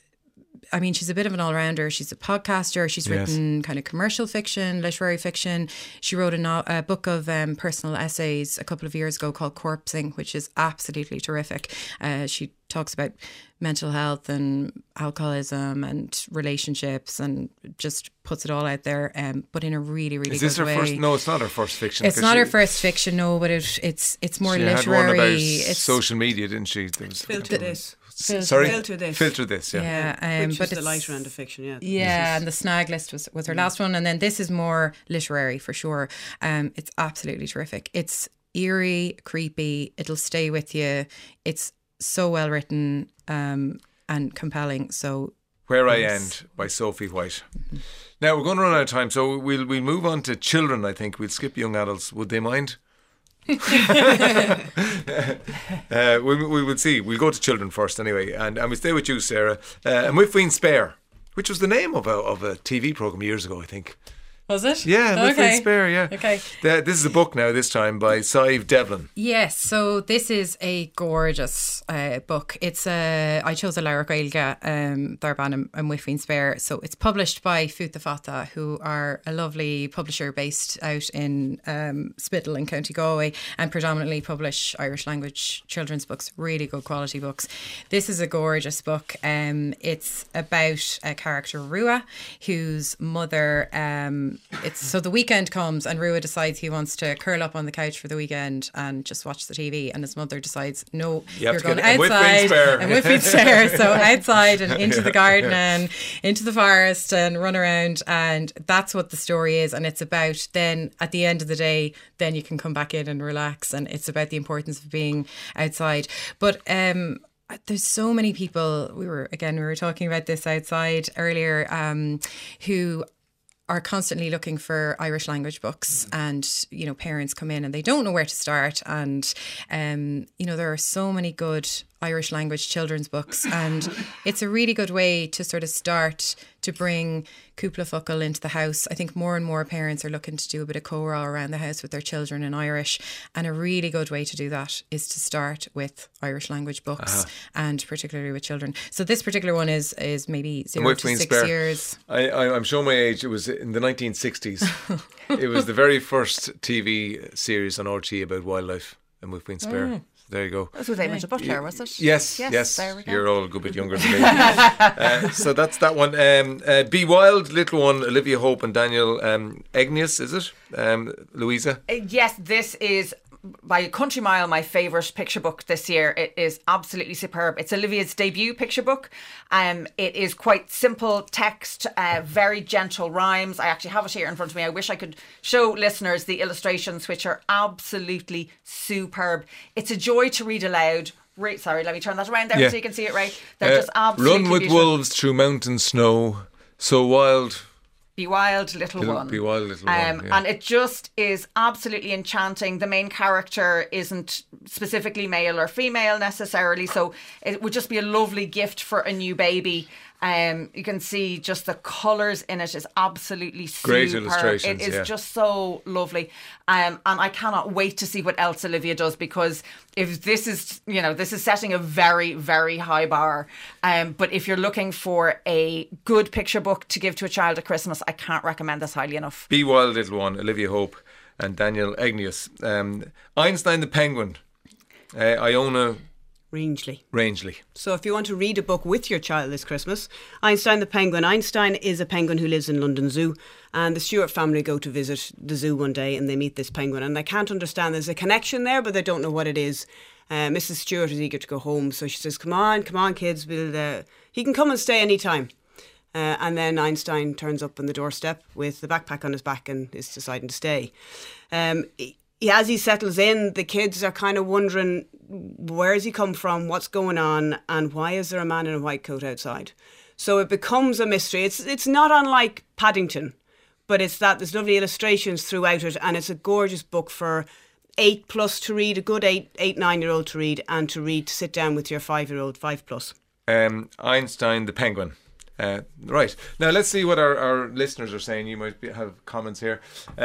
a bit of an all-rounder. She's a podcaster. She's written kind of commercial fiction, literary fiction. She wrote a book of personal essays a couple of years ago called Corpsing, which is absolutely terrific. She talks about mental health and alcoholism and relationships, and just puts it all out there, but in a really, really good way. Is this her first? No, it's not her first fiction. It's not her first fiction, no, but it's more literary. She had one about social media, didn't she? Filter This. Filter This, yeah. Which is the lighter end of fiction, yeah. Yeah, and The Snag List was her last one, and then this is more literary for sure. It's absolutely terrific. It's eerie, creepy, it'll stay with you. It's so well written and compelling. So Where I End by Sophie White. Mm-hmm. Now we're going to run out of time, so we'll move on to children. I think we'll skip young adults. Would they mind? We will see. We'll go to children first anyway, and we stay with you, Sarah. And with Ween Spare, which was the name of a TV programme years ago, I think. Was it? Yeah, With Spare, yeah. Okay. This is a book now, this time by Sive Devlin. Yes, so this is a gorgeous book. It's I chose a Lara Gaeilge, Darban and Wifin Spare. So it's published by Futa Fata, who are a lovely publisher based out in Spittal in County Galway, and predominantly publish Irish language children's books, really good quality books. This is a gorgeous book. It's about a character, Rua, whose mother... so the weekend comes and Rua decides he wants to curl up on the couch for the weekend and just watch the TV, and his mother decides, no, you're going outside and with Ween Spare. So outside and into the garden and into the forest and run around, and that's what the story is. And it's about, then at the end of the day, then you can come back in and relax, and it's about the importance of being outside. But there's so many people, we were talking about this outside earlier, who are constantly looking for Irish language books, and parents come in and they don't know where to start, and there are so many good Irish language children's books, and it's a really good way to sort of start to bring Cúpla Focal into the house. I think more and more parents are looking to do a bit of chora around the house with their children in Irish, and a really good way to do that is to start with Irish language books, and particularly with children. So this particular one is maybe 0 to 6 years. I'm showing my age. It was in the 1960s. It was the very first TV series on RTÉ about wildlife, and we've been spare. There you go. That was Imogen Butler, was it? Yes. There we go. You're all a good bit younger than me. So that's that one. Be Wild, little one, Olivia Hope and Daniel Egnius, is it? Louisa? Yes, this is by a country mile my favourite picture book this year. It is absolutely superb. It's Olivia's debut picture book. It is quite simple text, very gentle rhymes. I actually have it here in front of me. I wish I could show listeners the illustrations, which are absolutely superb. It's a joy to read aloud. Sorry, let me turn that around there so you can see it right. They're just absolutely Run with beautiful. wolves through mountain snow, so wild. Be Wild, Little One. Be Wild, Little One. And it just is absolutely enchanting. The main character isn't specifically male or female necessarily, so it would just be a lovely gift for a new baby. You can see just the colours in it is absolutely superb. Great illustrations. It is just so lovely. And I cannot wait to see what else Olivia does, because if this is, this is setting a very, very high bar. But if you're looking for a good picture book to give to a child at Christmas, I can't recommend this highly enough. Be Wild, Little One, Olivia Hope and Daniel Egnius. Einstein the Penguin, Iona Rangeley. So if you want to read a book with your child this Christmas, Einstein the Penguin. Einstein is a penguin who lives in London Zoo, and the Stewart family go to visit the zoo one day and they meet this penguin, and they can't understand. There's a connection there, but they don't know what it is. Mrs. Stewart is eager to go home, so she says, come on kids, he can come and stay anytime. And then Einstein turns up on the doorstep with the backpack on his back and is deciding to stay. As he settles in, the kids are kind of wondering, where has he come from, what's going on, and why is there a man in a white coat outside? So it becomes a mystery. It's not unlike Paddington, but it's that there's lovely illustrations throughout it, and it's a gorgeous book for 8+ to read, a good 9-year-old to read, and to sit down with your 5-year-old, 5+. Einstein the Penguin. Right. Now let's see what our listeners are saying. You might have comments here.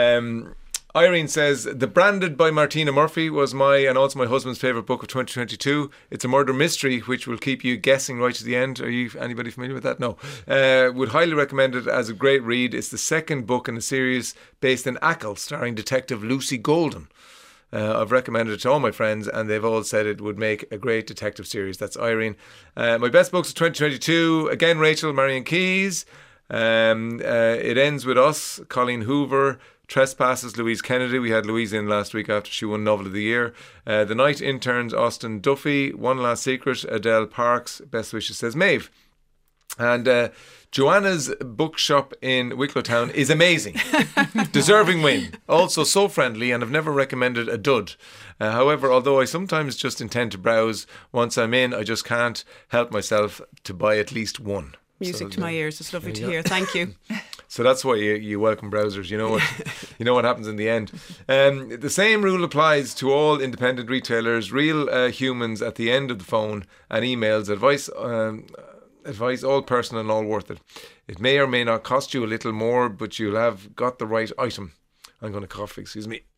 Irene says, The Branded by Martina Murphy was and also my husband's favourite book of 2022. It's a murder mystery which will keep you guessing right to the end. Are you anybody familiar with that? No. Would highly recommend it as a great read. It's the second book in a series based in Achill, starring Detective Lucy Golden. I've recommended it to all my friends and they've all said it would make a great detective series. That's Irene. My best books of 2022, again Rachel, Marion Keyes. It Ends With Us, Colleen Hoover. Trespasses, Louise Kennedy. We had Louise in last week after she won Novel of the Year. The Night Interns, Austin Duffy. One Last Secret, Adele Parks. Best wishes, says Maeve. And Joanna's bookshop in Wicklow Town is amazing. Deserving win. Also so friendly, and I've never recommended a dud. However, although I sometimes just intend to browse, once I'm in, I just can't help myself to buy at least one. Music to my ears. It's lovely to hear. Thank you. So that's why you welcome browsers. You know what happens in the end. The same rule applies to all independent retailers. Real humans at the end of the phone and emails. Advice all personal and all worth it. It may or may not cost you a little more, but you'll have got the right item. I'm going to cough. Excuse me.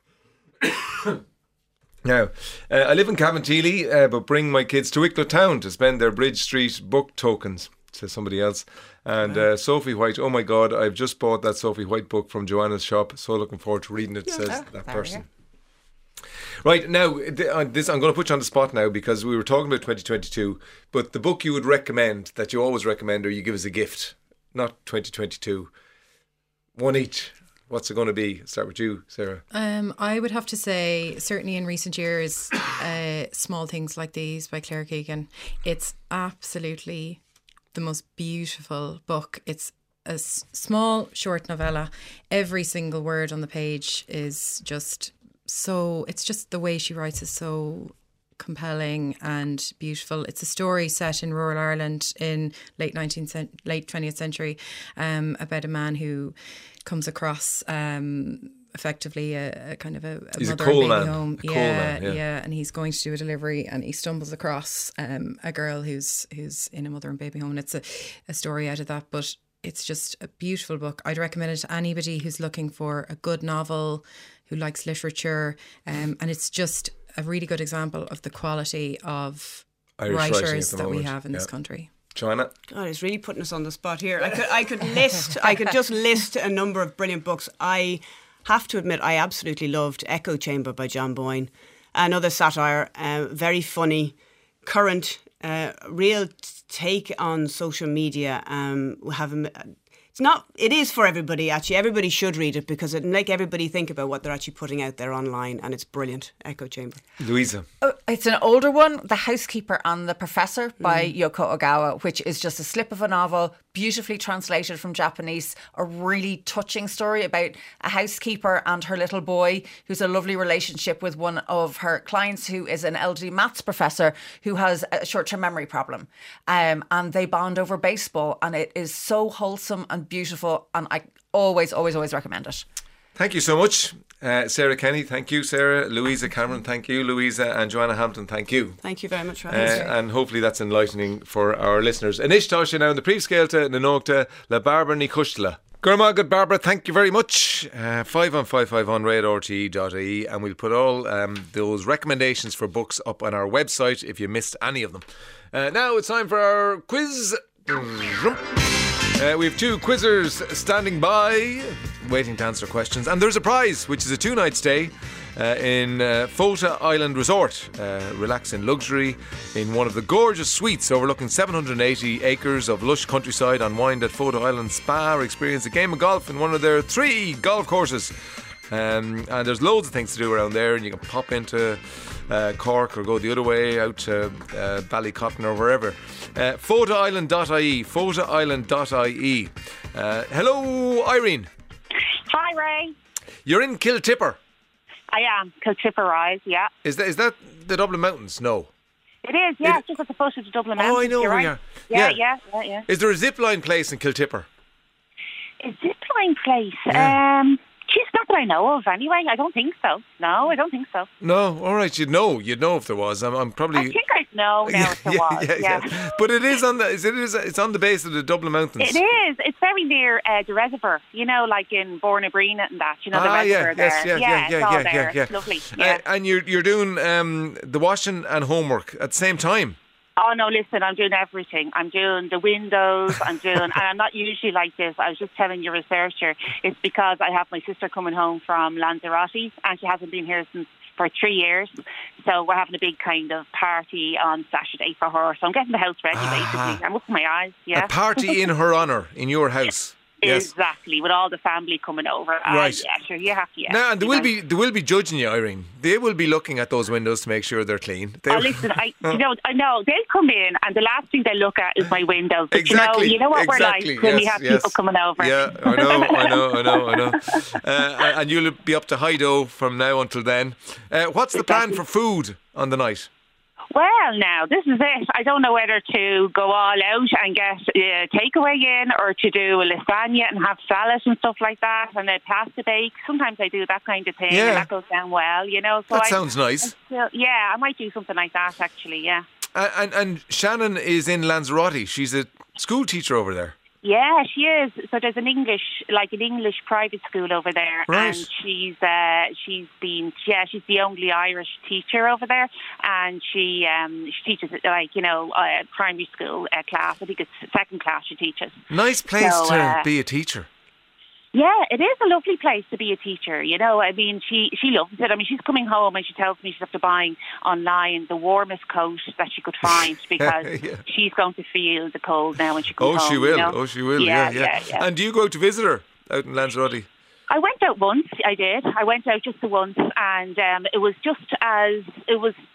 Now, I live in Cabinteely, but bring my kids to Wicklow Town to spend their Bridge Street book tokens, says somebody else. And Sophie White, oh my God, I've just bought that Sophie White book from Joanna's shop. So looking forward to reading it, says that person. Right, now, I'm going to put you on the spot now because we were talking about 2022, but the book you would recommend, that you always recommend or you give as a gift, not 2022, one each. What's it going to be? Start with you, Sarah. I would have to say, certainly in recent years, Small Things Like These by Claire Keegan. It's absolutely the most beautiful book. It's a small, short novella. Every single word on the page is just so, it's just the way she writes is so compelling and beautiful. It's a story set in rural Ireland in late 20th century, about a man who comes across effectively a kind of a He's mother a coal and baby man. home. A coal man, yeah, and he's going to do a delivery and he stumbles across a girl who's in a mother and baby home. And it's a story out of that, but it's just a beautiful book. I'd recommend it to anybody who's looking for a good novel, who likes literature, and it's just a really good example of the quality of Irish writing at writers the that we moment. have in this Yeah. country. Joanna? God, it's really putting us on the spot here. I could just list a number of brilliant books. I have to admit, I absolutely loved Echo Chamber by John Boyne. Another satire, very funny, current, real take on social media. It is for everybody, actually. Everybody should read it because it'll make everybody think about what they're actually putting out there online, and it's brilliant. Echo Chamber. Louisa? It's an older one, The Housekeeper and the Professor by Yoko Ogawa, which is just a slip of a novel, beautifully translated from Japanese, a really touching story about a housekeeper and her little boy who's a lovely relationship with one of her clients who is an elderly maths professor who has a short-term memory problem. And they bond over baseball, and it is so wholesome and beautiful, and I always recommend it. Thank you so much. Sarah Kenny, thank you, Sarah. Louisa Cameron, thank you. Louisa and Joanna Hampton, thank you. Thank you very much for having us. And hopefully that's enlightening for our listeners. Anish Tasha now in the Príomhscéalta na Nógta le Barbara ní Cúistile. Gurmagad Barbara, thank you very much. 5 on RTE.ie, and we'll put all those recommendations for books up on our website if you missed any of them. Now it's time for our quiz. We have two quizzers standing by, waiting to answer questions. And there's a prize, which is a 2-night stay in Fota Island Resort. Relax in luxury in one of the gorgeous suites overlooking 780 acres of lush countryside. Unwind at Fota Island Spa or experience a game of golf in one of their 3 golf courses. And there's loads of things to do around there, and you can pop into Cork or go the other way out to Ballycotton or wherever. FotaIsland.ie, FotaIsland.ie. Hello, Irene. Hi, Ray. You're in Kiltipper. I am. Kiltipper Rise, yeah. Is that the Dublin Mountains? No. It is, yeah. It's just at the foot of the Dublin Mountains. Oh, I know You're where right. you are. Yeah. Is there a zipline place in Kiltipper? A zipline place? Yeah. Geez, not that I know of anyway. I don't think so. No, I don't think so. No, all right. You'd know if there was. I'm probably. I think I'd know now if there was. Yeah. But it is on it's on the base of the Dublin Mountains. It is. It's very near the reservoir. You know, like in Bornabrina and that. You know, the reservoir there. It's all there. It's lovely. Yeah. And you're doing the washing and homework at the same time. Oh, no, listen, I'm doing everything. I'm doing the windows, and I'm not usually like this. I was just telling your researcher, it's because I have my sister coming home from Lanzarote, and she hasn't been here for 3 years. So we're having a big kind of party on Saturday for her. So I'm getting the house ready, basically. I'm up to my eyes, yeah. A party in her honour, in your house. Yes. Exactly, with all the family coming over. Right. Yeah, sure, you have to. Yeah. Now, and they will be judging you, Irene. They will be looking at those windows to make sure they're clean. Listen, I know they'll come in, and the last thing they look at is my windows. But exactly. You know what we're like when we have people coming over. Yeah, I know. And you'll be up to Hido from now until then. What's the plan for food on the night? Well, now, this is it. I don't know whether to go all out and get takeaway in or to do a lasagna and have salad and stuff like that and a pasta bake. Sometimes I do that kind of thing and that goes down well, you know. So that sounds nice. I might do something like that, actually, yeah. And Shannon is in Lanzarote. She's a school teacher over there. Yeah, she is. So there's an English private school over there, right. And she's the only Irish teacher over there, and she teaches primary school class. I think it's second class she teaches. Nice place to be a teacher. Yeah, it is a lovely place to be a teacher, you know. I mean, she loves it. I mean, she's coming home and she tells me she's after buying online the warmest coat that she could find because she's going to feel the cold now when she comes home. She will. You know? Oh, she will. Yeah. And do you go out to visit her out in Lanzarote? I went out once, I did. I went out just the once, and it was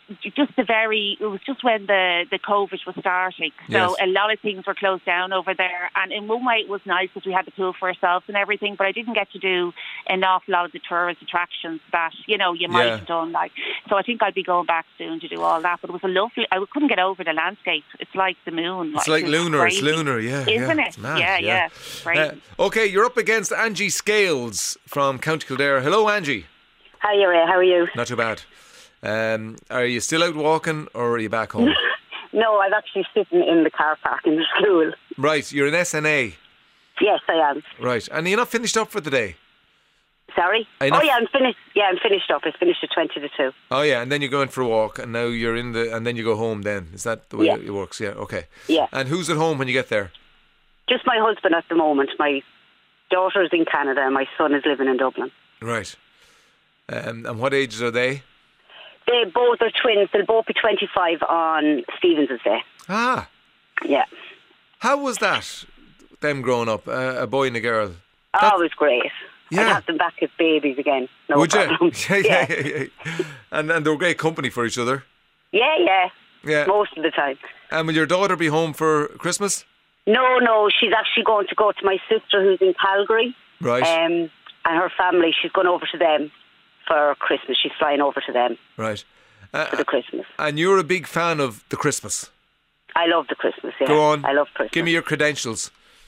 it was just when the COVID was starting. So Yes. a lot of things were closed down over there. And in one way it was nice because we had the pool for ourselves and everything, but I didn't get to do an awful lot of the tourist attractions that, you might have done. So I think I'd be going back soon to do all that. But it was I couldn't get over the landscape. It's like the moon. It's like lunar. crazy. It's lunar, yeah. Isn't yeah. it? It's mad, Yeah. Crazy. Okay, you're up against Angie Scales from County Kildare. Hello, Angie. Hi, Ray. How are you? Not too bad. Are you still out walking or are you back home? No, I'm actually sitting in the car park in the school. Right, you're in SNA. Yes, I am. Right, and you're not finished up for the day? Sorry? Are you not- I'm finished. Yeah, I'm finished up. I finished at 20 to 2. Oh yeah, and then you're going for a walk, and now you're and then you go home. Then is that the way Yeah. it works? Yeah, okay. Yeah. And who's at home when you get there? Just my husband at the moment. My daughter's in Canada and my son is living in Dublin. Right. And what ages are they? They both are twins. They'll both be 25 on Stephen's Day. Ah. Yeah. How was that? Them growing up, a boy and a girl. Oh, it was great. Yeah. I'd have them back as babies again. No Would problem. you? Yeah. And they were great company for each other. Yeah. Yeah. Most of the time. And will your daughter be home for Christmas? No, she's actually going to go to my sister who's in Calgary. Right. And her family, she's going over to them for Christmas. She's flying over to them Right. for the Christmas. And you're a big fan of the Christmas. I love the Christmas, yeah. Go on. I love Christmas. Give me your credentials.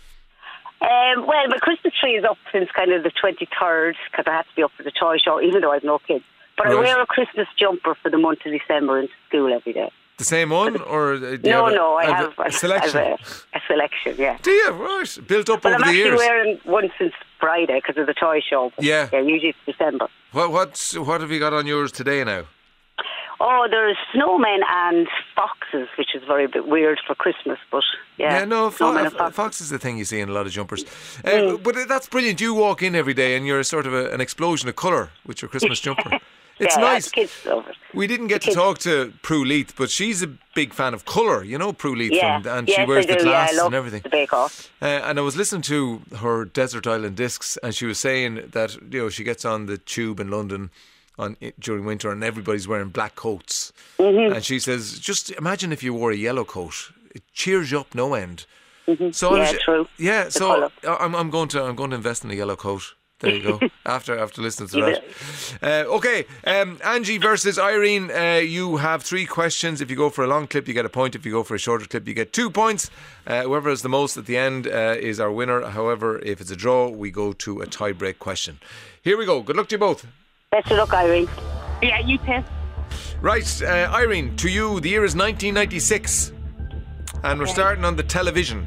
Well, my Christmas tree is up since kind of the 23rd because I had to be up for the toy show, even though I have no kids. But I Right. wear a Christmas jumper for the month of December in school every day. The same one, or do you No, I have have a selection? a selection, yeah. Do you? Right, built up But over I'm the actually years. wearing one since Friday because of the toy show. But Yeah. usually it's December. What have you got on yours today now? Oh, there's snowmen and foxes, which is very bit weird for Christmas, but yeah. no, snowmen and foxes. fox is the thing you see in a lot of jumpers. But that's brilliant. You walk in every day and you're sort of an explosion of colour with your Christmas jumper. It's yeah, nice. Kids love it. We didn't get to talk to Prue Leith, but she's a big fan of colour. You know Prue Leith, Yeah. and Yes, she wears I the do. glasses I love and everything. the Bake Off. And I was listening to her Desert Island Discs, and she was saying that she gets on the tube in London during winter, and everybody's wearing black coats. Mm-hmm. And she says, just imagine if you wore a yellow coat; it cheers you up no end. Mm-hmm. So yeah, true. Yeah, The so colour. I'm going to invest in a yellow coat. There you go. after listening to that. Okay, Angie versus Irene. You have 3 questions. If you go for a long clip, you get a point. If you go for a shorter clip, you get 2 points. Whoever has the most at the end is our winner. However, if it's a draw, we go to a tie-break question. Here we go. Good luck to you both. Best of luck, Irene. Yeah, you too. Right, Irene, to you, the year is 1996. And we're starting on the television.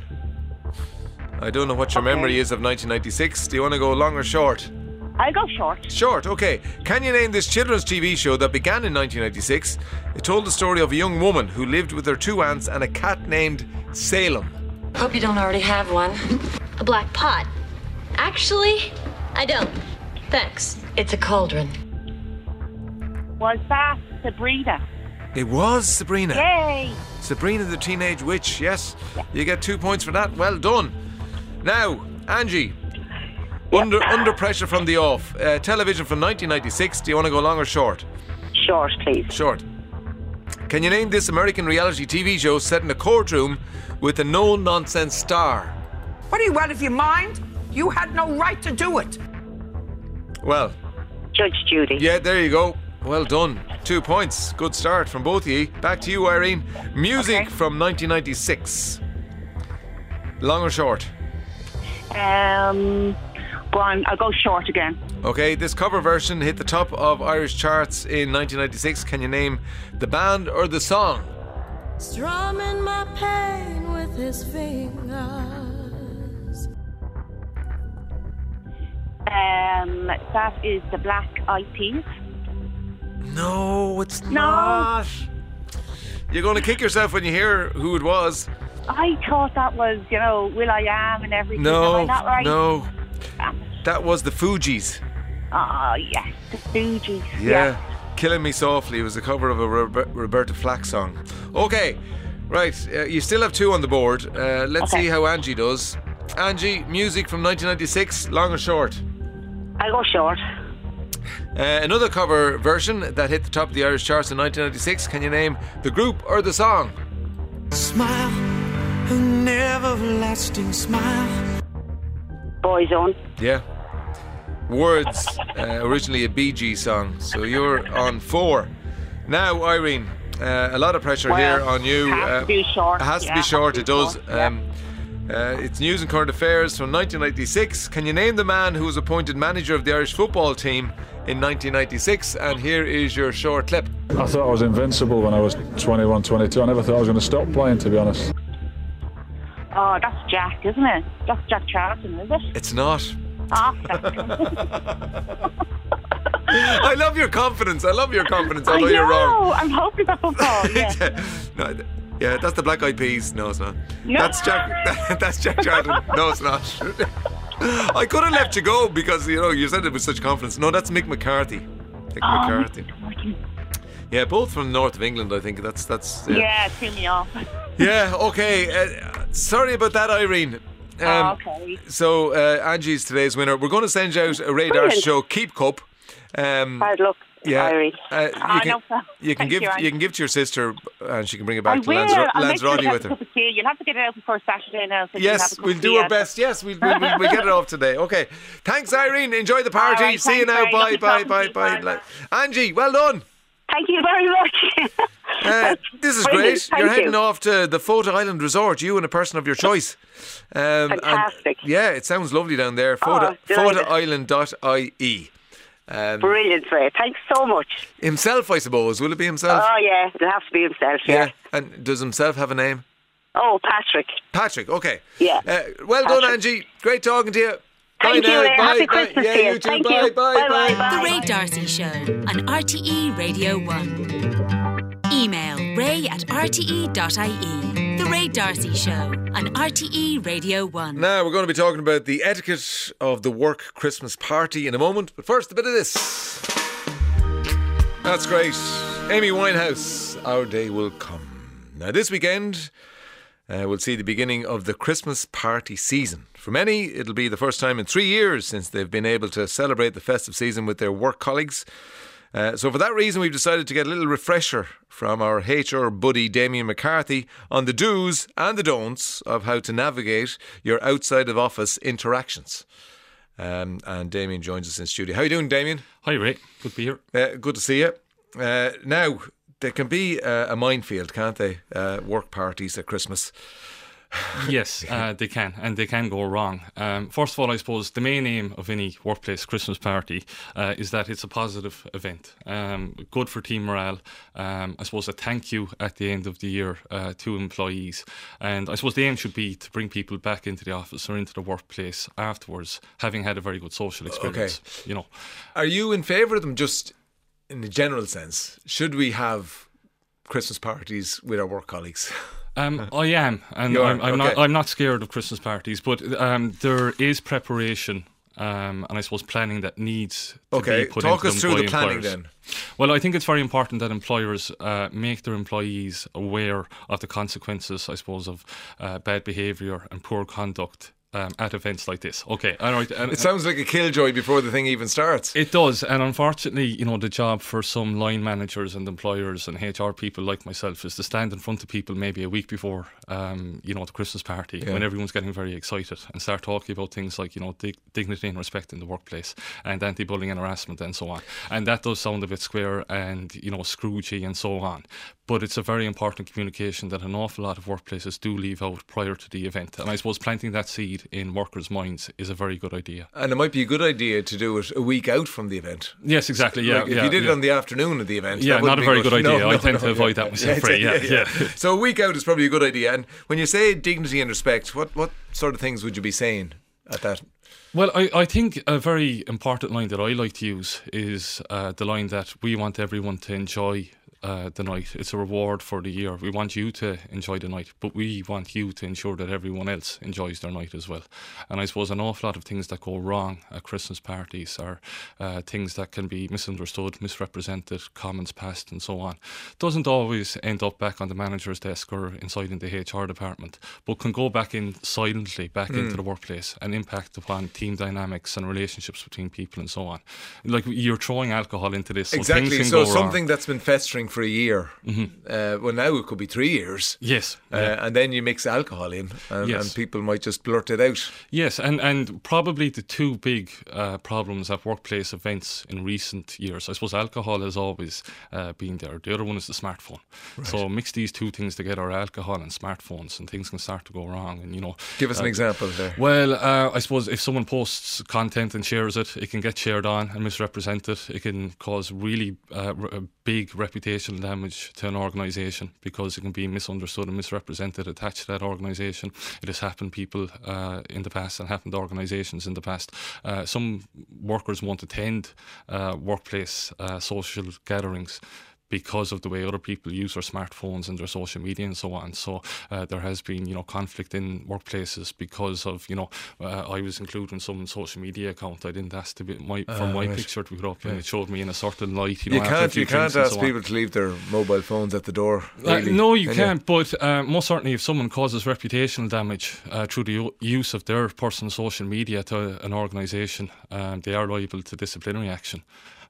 I don't know what your memory is of 1996. Do you want to go long or short? I'll go short. Short, okay. Can you name this children's TV show that began in 1996? It told the story of a young woman who lived with her 2 aunts and a cat named Salem. Hope you don't already have one. A black pot. Actually, I don't. Thanks. It's a cauldron. Was that Sabrina? It was Sabrina. Yay! Sabrina the Teenage Witch, yes. You get 2 points for that. Well done. Now, Angie, under pressure from the off. Television from 1996. Do you want to go long or short? Short, please. Short. Can you name this American reality TV show set in a courtroom with a no-nonsense star? What do you want, if you mind? You had no right to do it. Well, Judge Judy. yeah, there you go. Well done. 2 points. Good start from both of you. Back to you, Irene. Music from 1996. Long or short? Go on, I'll go short again. Okay, this cover version hit the top of Irish charts in 1996. Can you name the band or the song? Strumming my pain with his fingers. That is the Black Eyed Peas. No, it's not. You're going to kick yourself when you hear who it was. I thought that was, Will I Am and everything. No, Am I not right? no. That was the Fugees. Oh, yes, the Fugees. Yeah. Killing Me Softly was a cover of a Roberta Flack song. Okay, right. You still have 2 on the board. Let's see how Angie does. Angie, music from 1996, long or short? I'll go short. Another cover version that hit the top of the Irish charts in 1996. Can you name the group or the song? Smile, an everlasting smile. Boyzone. Yeah. Words, originally a Bee Gees song. So you're on 4. Now, Irene, a lot of pressure here on you. Has to be short. It has to be short, it does. It's news and current affairs from 1996. Can you name the man who was appointed manager of the Irish football team in 1996? And here is your short clip. I thought I was invincible when I was 21, 22. I never thought I was going to stop playing, to be honest. Oh, that's Jack, isn't it? That's Jack Charlton, is it? It's not. Ah, I love your confidence. I love your confidence, although I know. you're wrong. I'm hoping for football. Yeah. No, yeah, that's the Black Eyed Peas. No, it's not. No. That's Jack. That's Jack Charlton. No, it's not. I could have left you go because you said it with such confidence. No, that's Mick McCarthy. Mick McCarthy. Yeah, both from the north of England. I think that's. Yeah, threw me off. Yeah. Okay. Sorry about that, Irene. Okay. So Angie's today's winner. We're going to send you out a Ray Darcy show Keep Cup. Hard luck. Yeah, Irene. you can give to your sister, and she can bring it back to I'll make sure Lanzarote you have with a her. cup of tea. You'll have to get it out before Saturday now. So Yes, we'll do our best. Yes, we'll get it off today. Okay, thanks, Irene. Enjoy the party. All right, see you now. thanks, Bye, Ray. bye. Angie, well done. Thank you very much. This is Brilliant. great. Thank You're you. heading off to the Photo Island Resort, you and a person of your choice. Fantastic. Yeah, it sounds lovely down there. delighted. Photoisland.ie. Brilliant, Ray. Thanks so much. Himself, I suppose. Will it be himself? Oh, yeah. It'll have to be himself, yeah. And does himself have a name? Oh, Patrick. Patrick, okay. Yeah. Well done, Angie. Great talking to you. Thank Bye you, now. Ray. Bye. Happy Bye. Christmas Yeah, to you. you too. Thank Bye. you. Bye. Bye. The Ray Darcy Show on RTE Radio 1. Email ray@rte.ie. The Ray Darcy Show on RTE Radio 1. Now we're going to be talking about the etiquette of the work Christmas party in a moment. But first, a bit of this. That's great. Amy Winehouse, Our Day Will Come. Now this weekend, we'll see the beginning of the Christmas party season. For many, it'll be the first time in 3 years since they've been able to celebrate the festive season with their work colleagues. So for that reason, we've decided to get a little refresher from our HR buddy Damien McCarthy on the do's and the don'ts of how to navigate your outside of office interactions. And Damien joins us in studio. How are you doing, Damien? Hi, Ray. Good to be here. Good to see you. Now, there can be a minefield, can't they? Work parties at Christmas. Yes, they can, and they can go wrong. First of all, I suppose the main aim of any workplace Christmas party is that it's a positive event, good for team morale. I suppose a thank you at the end of the year to employees, and I suppose the aim should be to bring people back into the office or into the workplace afterwards, having had a very good social experience. Okay. Are you in favour of them just in the general sense? Should we have Christmas parties with our work colleagues? I am, and I'm not scared of Christmas parties, but there is preparation and I suppose planning that needs to be put talk into us through by the planning employers. then. Well, I think it's very important that employers make their employees aware of the consequences, I suppose, of bad behaviour and poor conduct at events like this. Okay, all right. It sounds like a killjoy before the thing even starts. It does, and unfortunately, the job for some line managers and employers and HR people like myself is to stand in front of people maybe a week before, the Christmas party when everyone's getting very excited and start talking about things like, dignity and respect in the workplace and anti-bullying and harassment and so on. And that does sound a bit square and, Scroogey and so on. But it's a very important communication that an awful lot of workplaces do leave out prior to the event. And I suppose planting that seed in workers' minds is a very good idea. And it might be a good idea to do it a week out from the event. Yes, exactly. Yeah, if you did it on the afternoon of the event, yeah, not a very good idea. No, I tend to avoid that myself. Yeah. So a week out is probably a good idea. And when you say dignity and respect, what sort of things would you be saying at that? Well, I think a very important line that I like to use is the line that we want everyone to enjoy the night. It's a reward for the year. We want you to enjoy the night, but we want you to ensure that everyone else enjoys their night as well. And I suppose an awful lot of things that go wrong at Christmas parties are things that can be misunderstood, misrepresented, comments passed and so on. Doesn't always end up back on the manager's desk or inside in the HR department, but can go back in silently, back into the workplace and impact upon team dynamics and relationships between people and so on. Like, you're throwing alcohol into this. So exactly. Things So can go something wrong. that's been festering for a year. Well, now it could be 3 years. Yes. And then you mix alcohol in and, Yes. and people might just blurt it out. Yes, and probably the two big problems at workplace events in recent years, I suppose alcohol has always been there. The other one is the smartphone. Right. So mix these two things together, alcohol and smartphones, and things can start to go wrong. And Give us an example there. Well, I suppose if someone posts content and shares it, it can get shared on and misrepresented. It can cause really big reputational damage to an organisation because it can be misunderstood and misrepresented attached to that organisation. It has happened people in the past and happened to organisations in the past. Some workers won't attend workplace social gatherings because of the way other people use their smartphones and their social media and so on. So there has been, conflict in workplaces because of, I was included in someone's social media account. I didn't ask to be my picture to be put up, and it showed me in a certain light. You after can't ask people to leave their mobile phones at the door. Really. No, you can't. But most certainly, if someone causes reputational damage through the use of their personal social media to an organisation, they are liable to disciplinary action.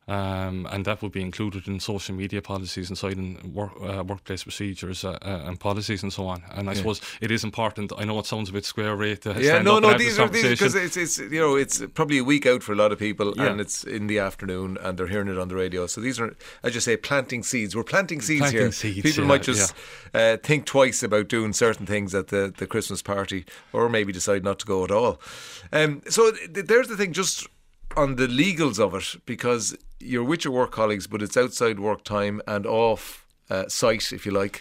And that would be included in social media policies inside in workplace procedures and policies and so on. And I suppose it is important. I know it sounds a bit square rate to stand up and have this conversation. Because it's probably a week out for a lot of people, and it's in the afternoon, and they're hearing it on the radio. So these are, as you say, planting seeds. We're planting seeds here. People might just think twice about doing certain things at the Christmas party, or maybe decide not to go at all. So there's the thing, just on the legals of it, because you're with your work colleagues, but it's outside work time and off site, if you like.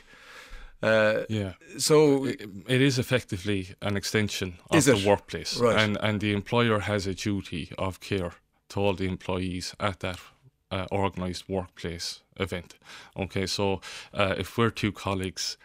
So it is effectively an extension of the workplace, right. and the employer has a duty of care to all the employees at that organised workplace event. Okay, so if we're two colleagues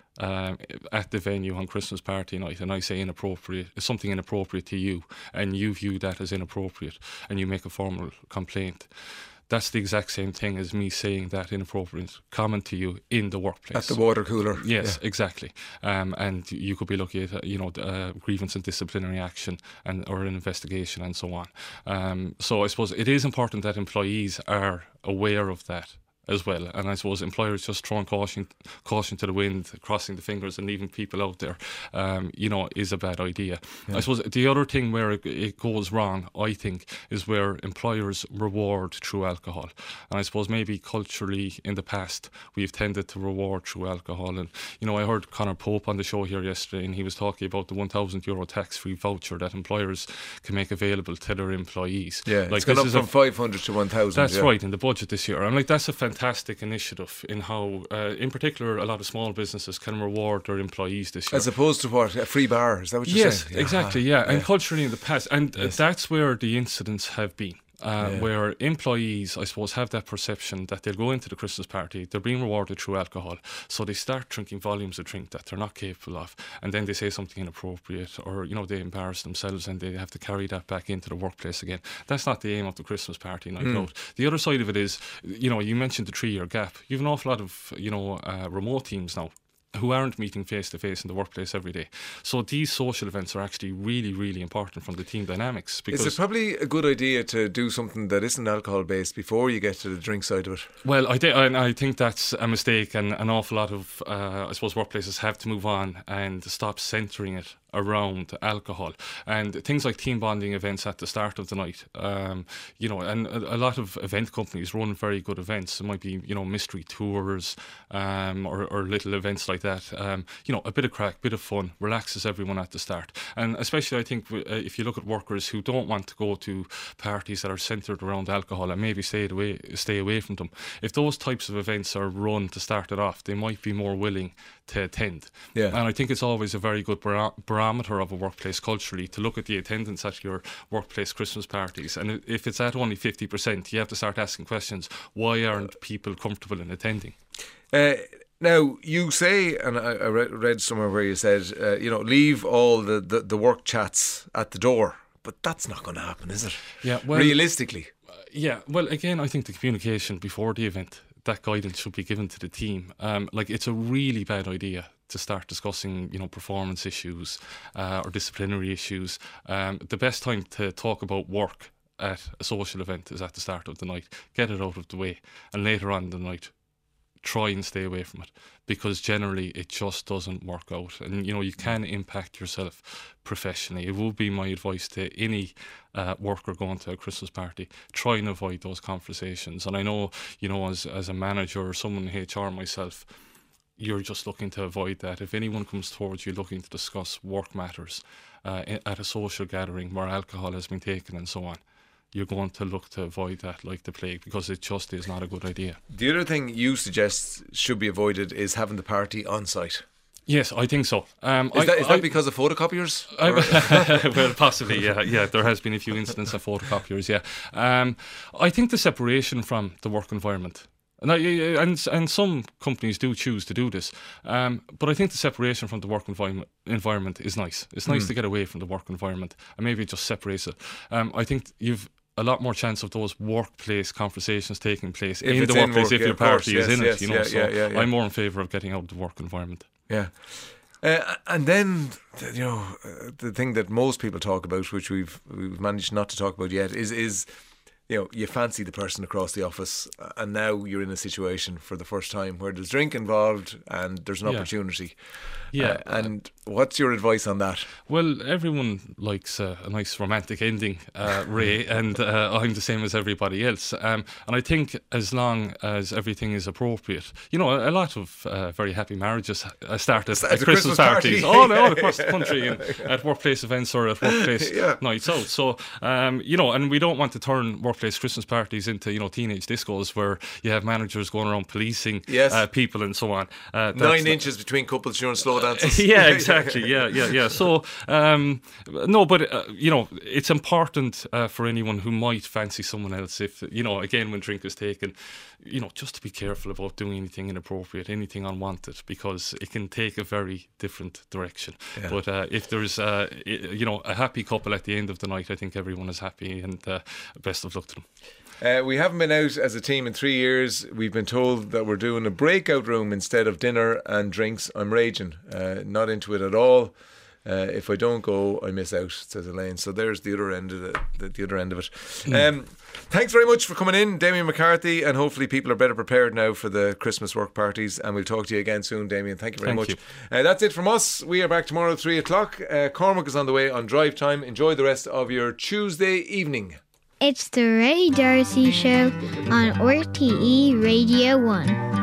at the venue on Christmas party night, and I say something inappropriate to you, and you view that as inappropriate, and you make a formal complaint, that's the exact same thing as me saying that inappropriate comment to you in the workplace. At the water cooler. Yes, exactly. And you could be looking at, grievance and disciplinary action or an investigation and so on. So I suppose it is important that employees are aware of that as well. And I suppose employers just throwing caution to the wind, crossing the fingers and leaving people out there, is a bad idea. Yeah. I suppose the other thing where it goes wrong, I think, is where employers reward through alcohol. And I suppose maybe culturally in the past, we've tended to reward through alcohol. And, I heard Conor Pope on the show here yesterday, and he was talking about the €1,000 tax-free voucher that employers can make available to their employees. Yeah, it's gone up from 500 to 1,000. That's right, in the budget this year. I'm like, that's a fantastic initiative in how, in particular, a lot of small businesses can reward their employees this year. As opposed to what? A free bar? Is that what you're saying? Yes, exactly, yeah. And culturally in the past. And that's where the incidents have been. Where employees, I suppose, have that perception that they'll go into the Christmas party, they're being rewarded through alcohol, so they start drinking volumes of drink that they're not capable of, and then they say something inappropriate, or they embarrass themselves and they have to carry that back into the workplace again. That's not the aim of the Christmas party night out. The other side of it is, you mentioned the 3-year gap. You have an awful lot of remote teams now who aren't meeting face-to-face in the workplace every day. So these social events are actually really, really important from the team dynamics. Because is it probably a good idea to do something that isn't alcohol-based before you get to the drink side of it? Well, I think that's a mistake, and an awful lot of, I suppose, workplaces have to move on and stop centering it around alcohol. And things like team bonding events at the start of the night, and a lot of event companies run very good events. It might be, mystery tours or little events like that. A bit of crack, bit of fun, relaxes everyone at the start. And especially, I think, if you look at workers who don't want to go to parties that are centred around alcohol and maybe stay away from them, if those types of events are run to start it off, they might be more willing to attend. Yeah. And I think it's always a very good barometer of a workplace culturally to look at the attendance at your workplace Christmas parties. And if it's at only 50%, you have to start asking questions. Why aren't people comfortable in attending? Now, you say, and I read somewhere where you said, leave all the work chats at the door. But that's not going to happen, is it? Yeah, well, realistically. Yeah, well, again, I think the communication before the event, that guidance should be given to the team. It's a really bad idea to start discussing, performance issues or disciplinary issues. The best time to talk about work at a social event is at the start of the night. Get it out of the way, and later on in the night, try and stay away from it, because generally it just doesn't work out, and you can impact yourself professionally. It would be my advice to any worker going to a Christmas party: try and avoid those conversations. And I know, as a manager or someone in HR myself, you're just looking to avoid that. If anyone comes towards you looking to discuss work matters at a social gathering where alcohol has been taken and so on, you're going to look to avoid that like the plague, because it just is not a good idea. The other thing you suggest should be avoided is having the party on site. Yes, I think so. Is that because of photocopiers? Well, possibly, yeah. There has been a few incidents of photocopiers, yeah. I think the separation from the work environment, and some companies do choose to do this, but I think the separation from the work environment is nice. It's nice to get away from the work environment, and maybe it just separates it. I think you've a lot more chance of those workplace conversations taking place in the workplace if your party is in it. I'm more in favour of getting out of the work environment. Yeah. And then, the thing that most people talk about, which we've managed not to talk about yet, is you fancy the person across the office, and now you're in a situation for the first time where there's drink involved and there's an opportunity. Yeah. And what's your advice on that? Well, everyone likes a nice romantic ending, Ray, and I'm the same as everybody else. And I think as long as everything is appropriate, a lot of very happy marriages start at Christmas parties all across the country, and at workplace events or at workplace nights out. So, and we don't want to turn workplace Christmas parties into, teenage discos where you have managers going around policing people and so on. 9 inches between couples during slow dances. Yeah, exactly. Yeah. So, no, but, it's important for anyone who might fancy someone else, if, again, when drink is taken, just to be careful about doing anything inappropriate, anything unwanted, because it can take a very different direction. Yeah. But if there's, a happy couple at the end of the night, I think everyone is happy, and best of luck to them. We haven't been out as a team in 3 years. We've been told that we're doing a breakout room instead of dinner and drinks. I'm raging. Not into it at all. If I don't go, I miss out, says Elaine. So there's the other end of it. Thanks very much for coming in, Damien McCarthy, and hopefully people are better prepared now for the Christmas work parties, and we'll talk to you again soon, Damien. Thank you very much. That's it from us. We are back tomorrow at 3 o'clock. Cormac is on the way on Drive Time. Enjoy the rest of your Tuesday evening. It's the Ray D'Arcy Show on RTE Radio 1.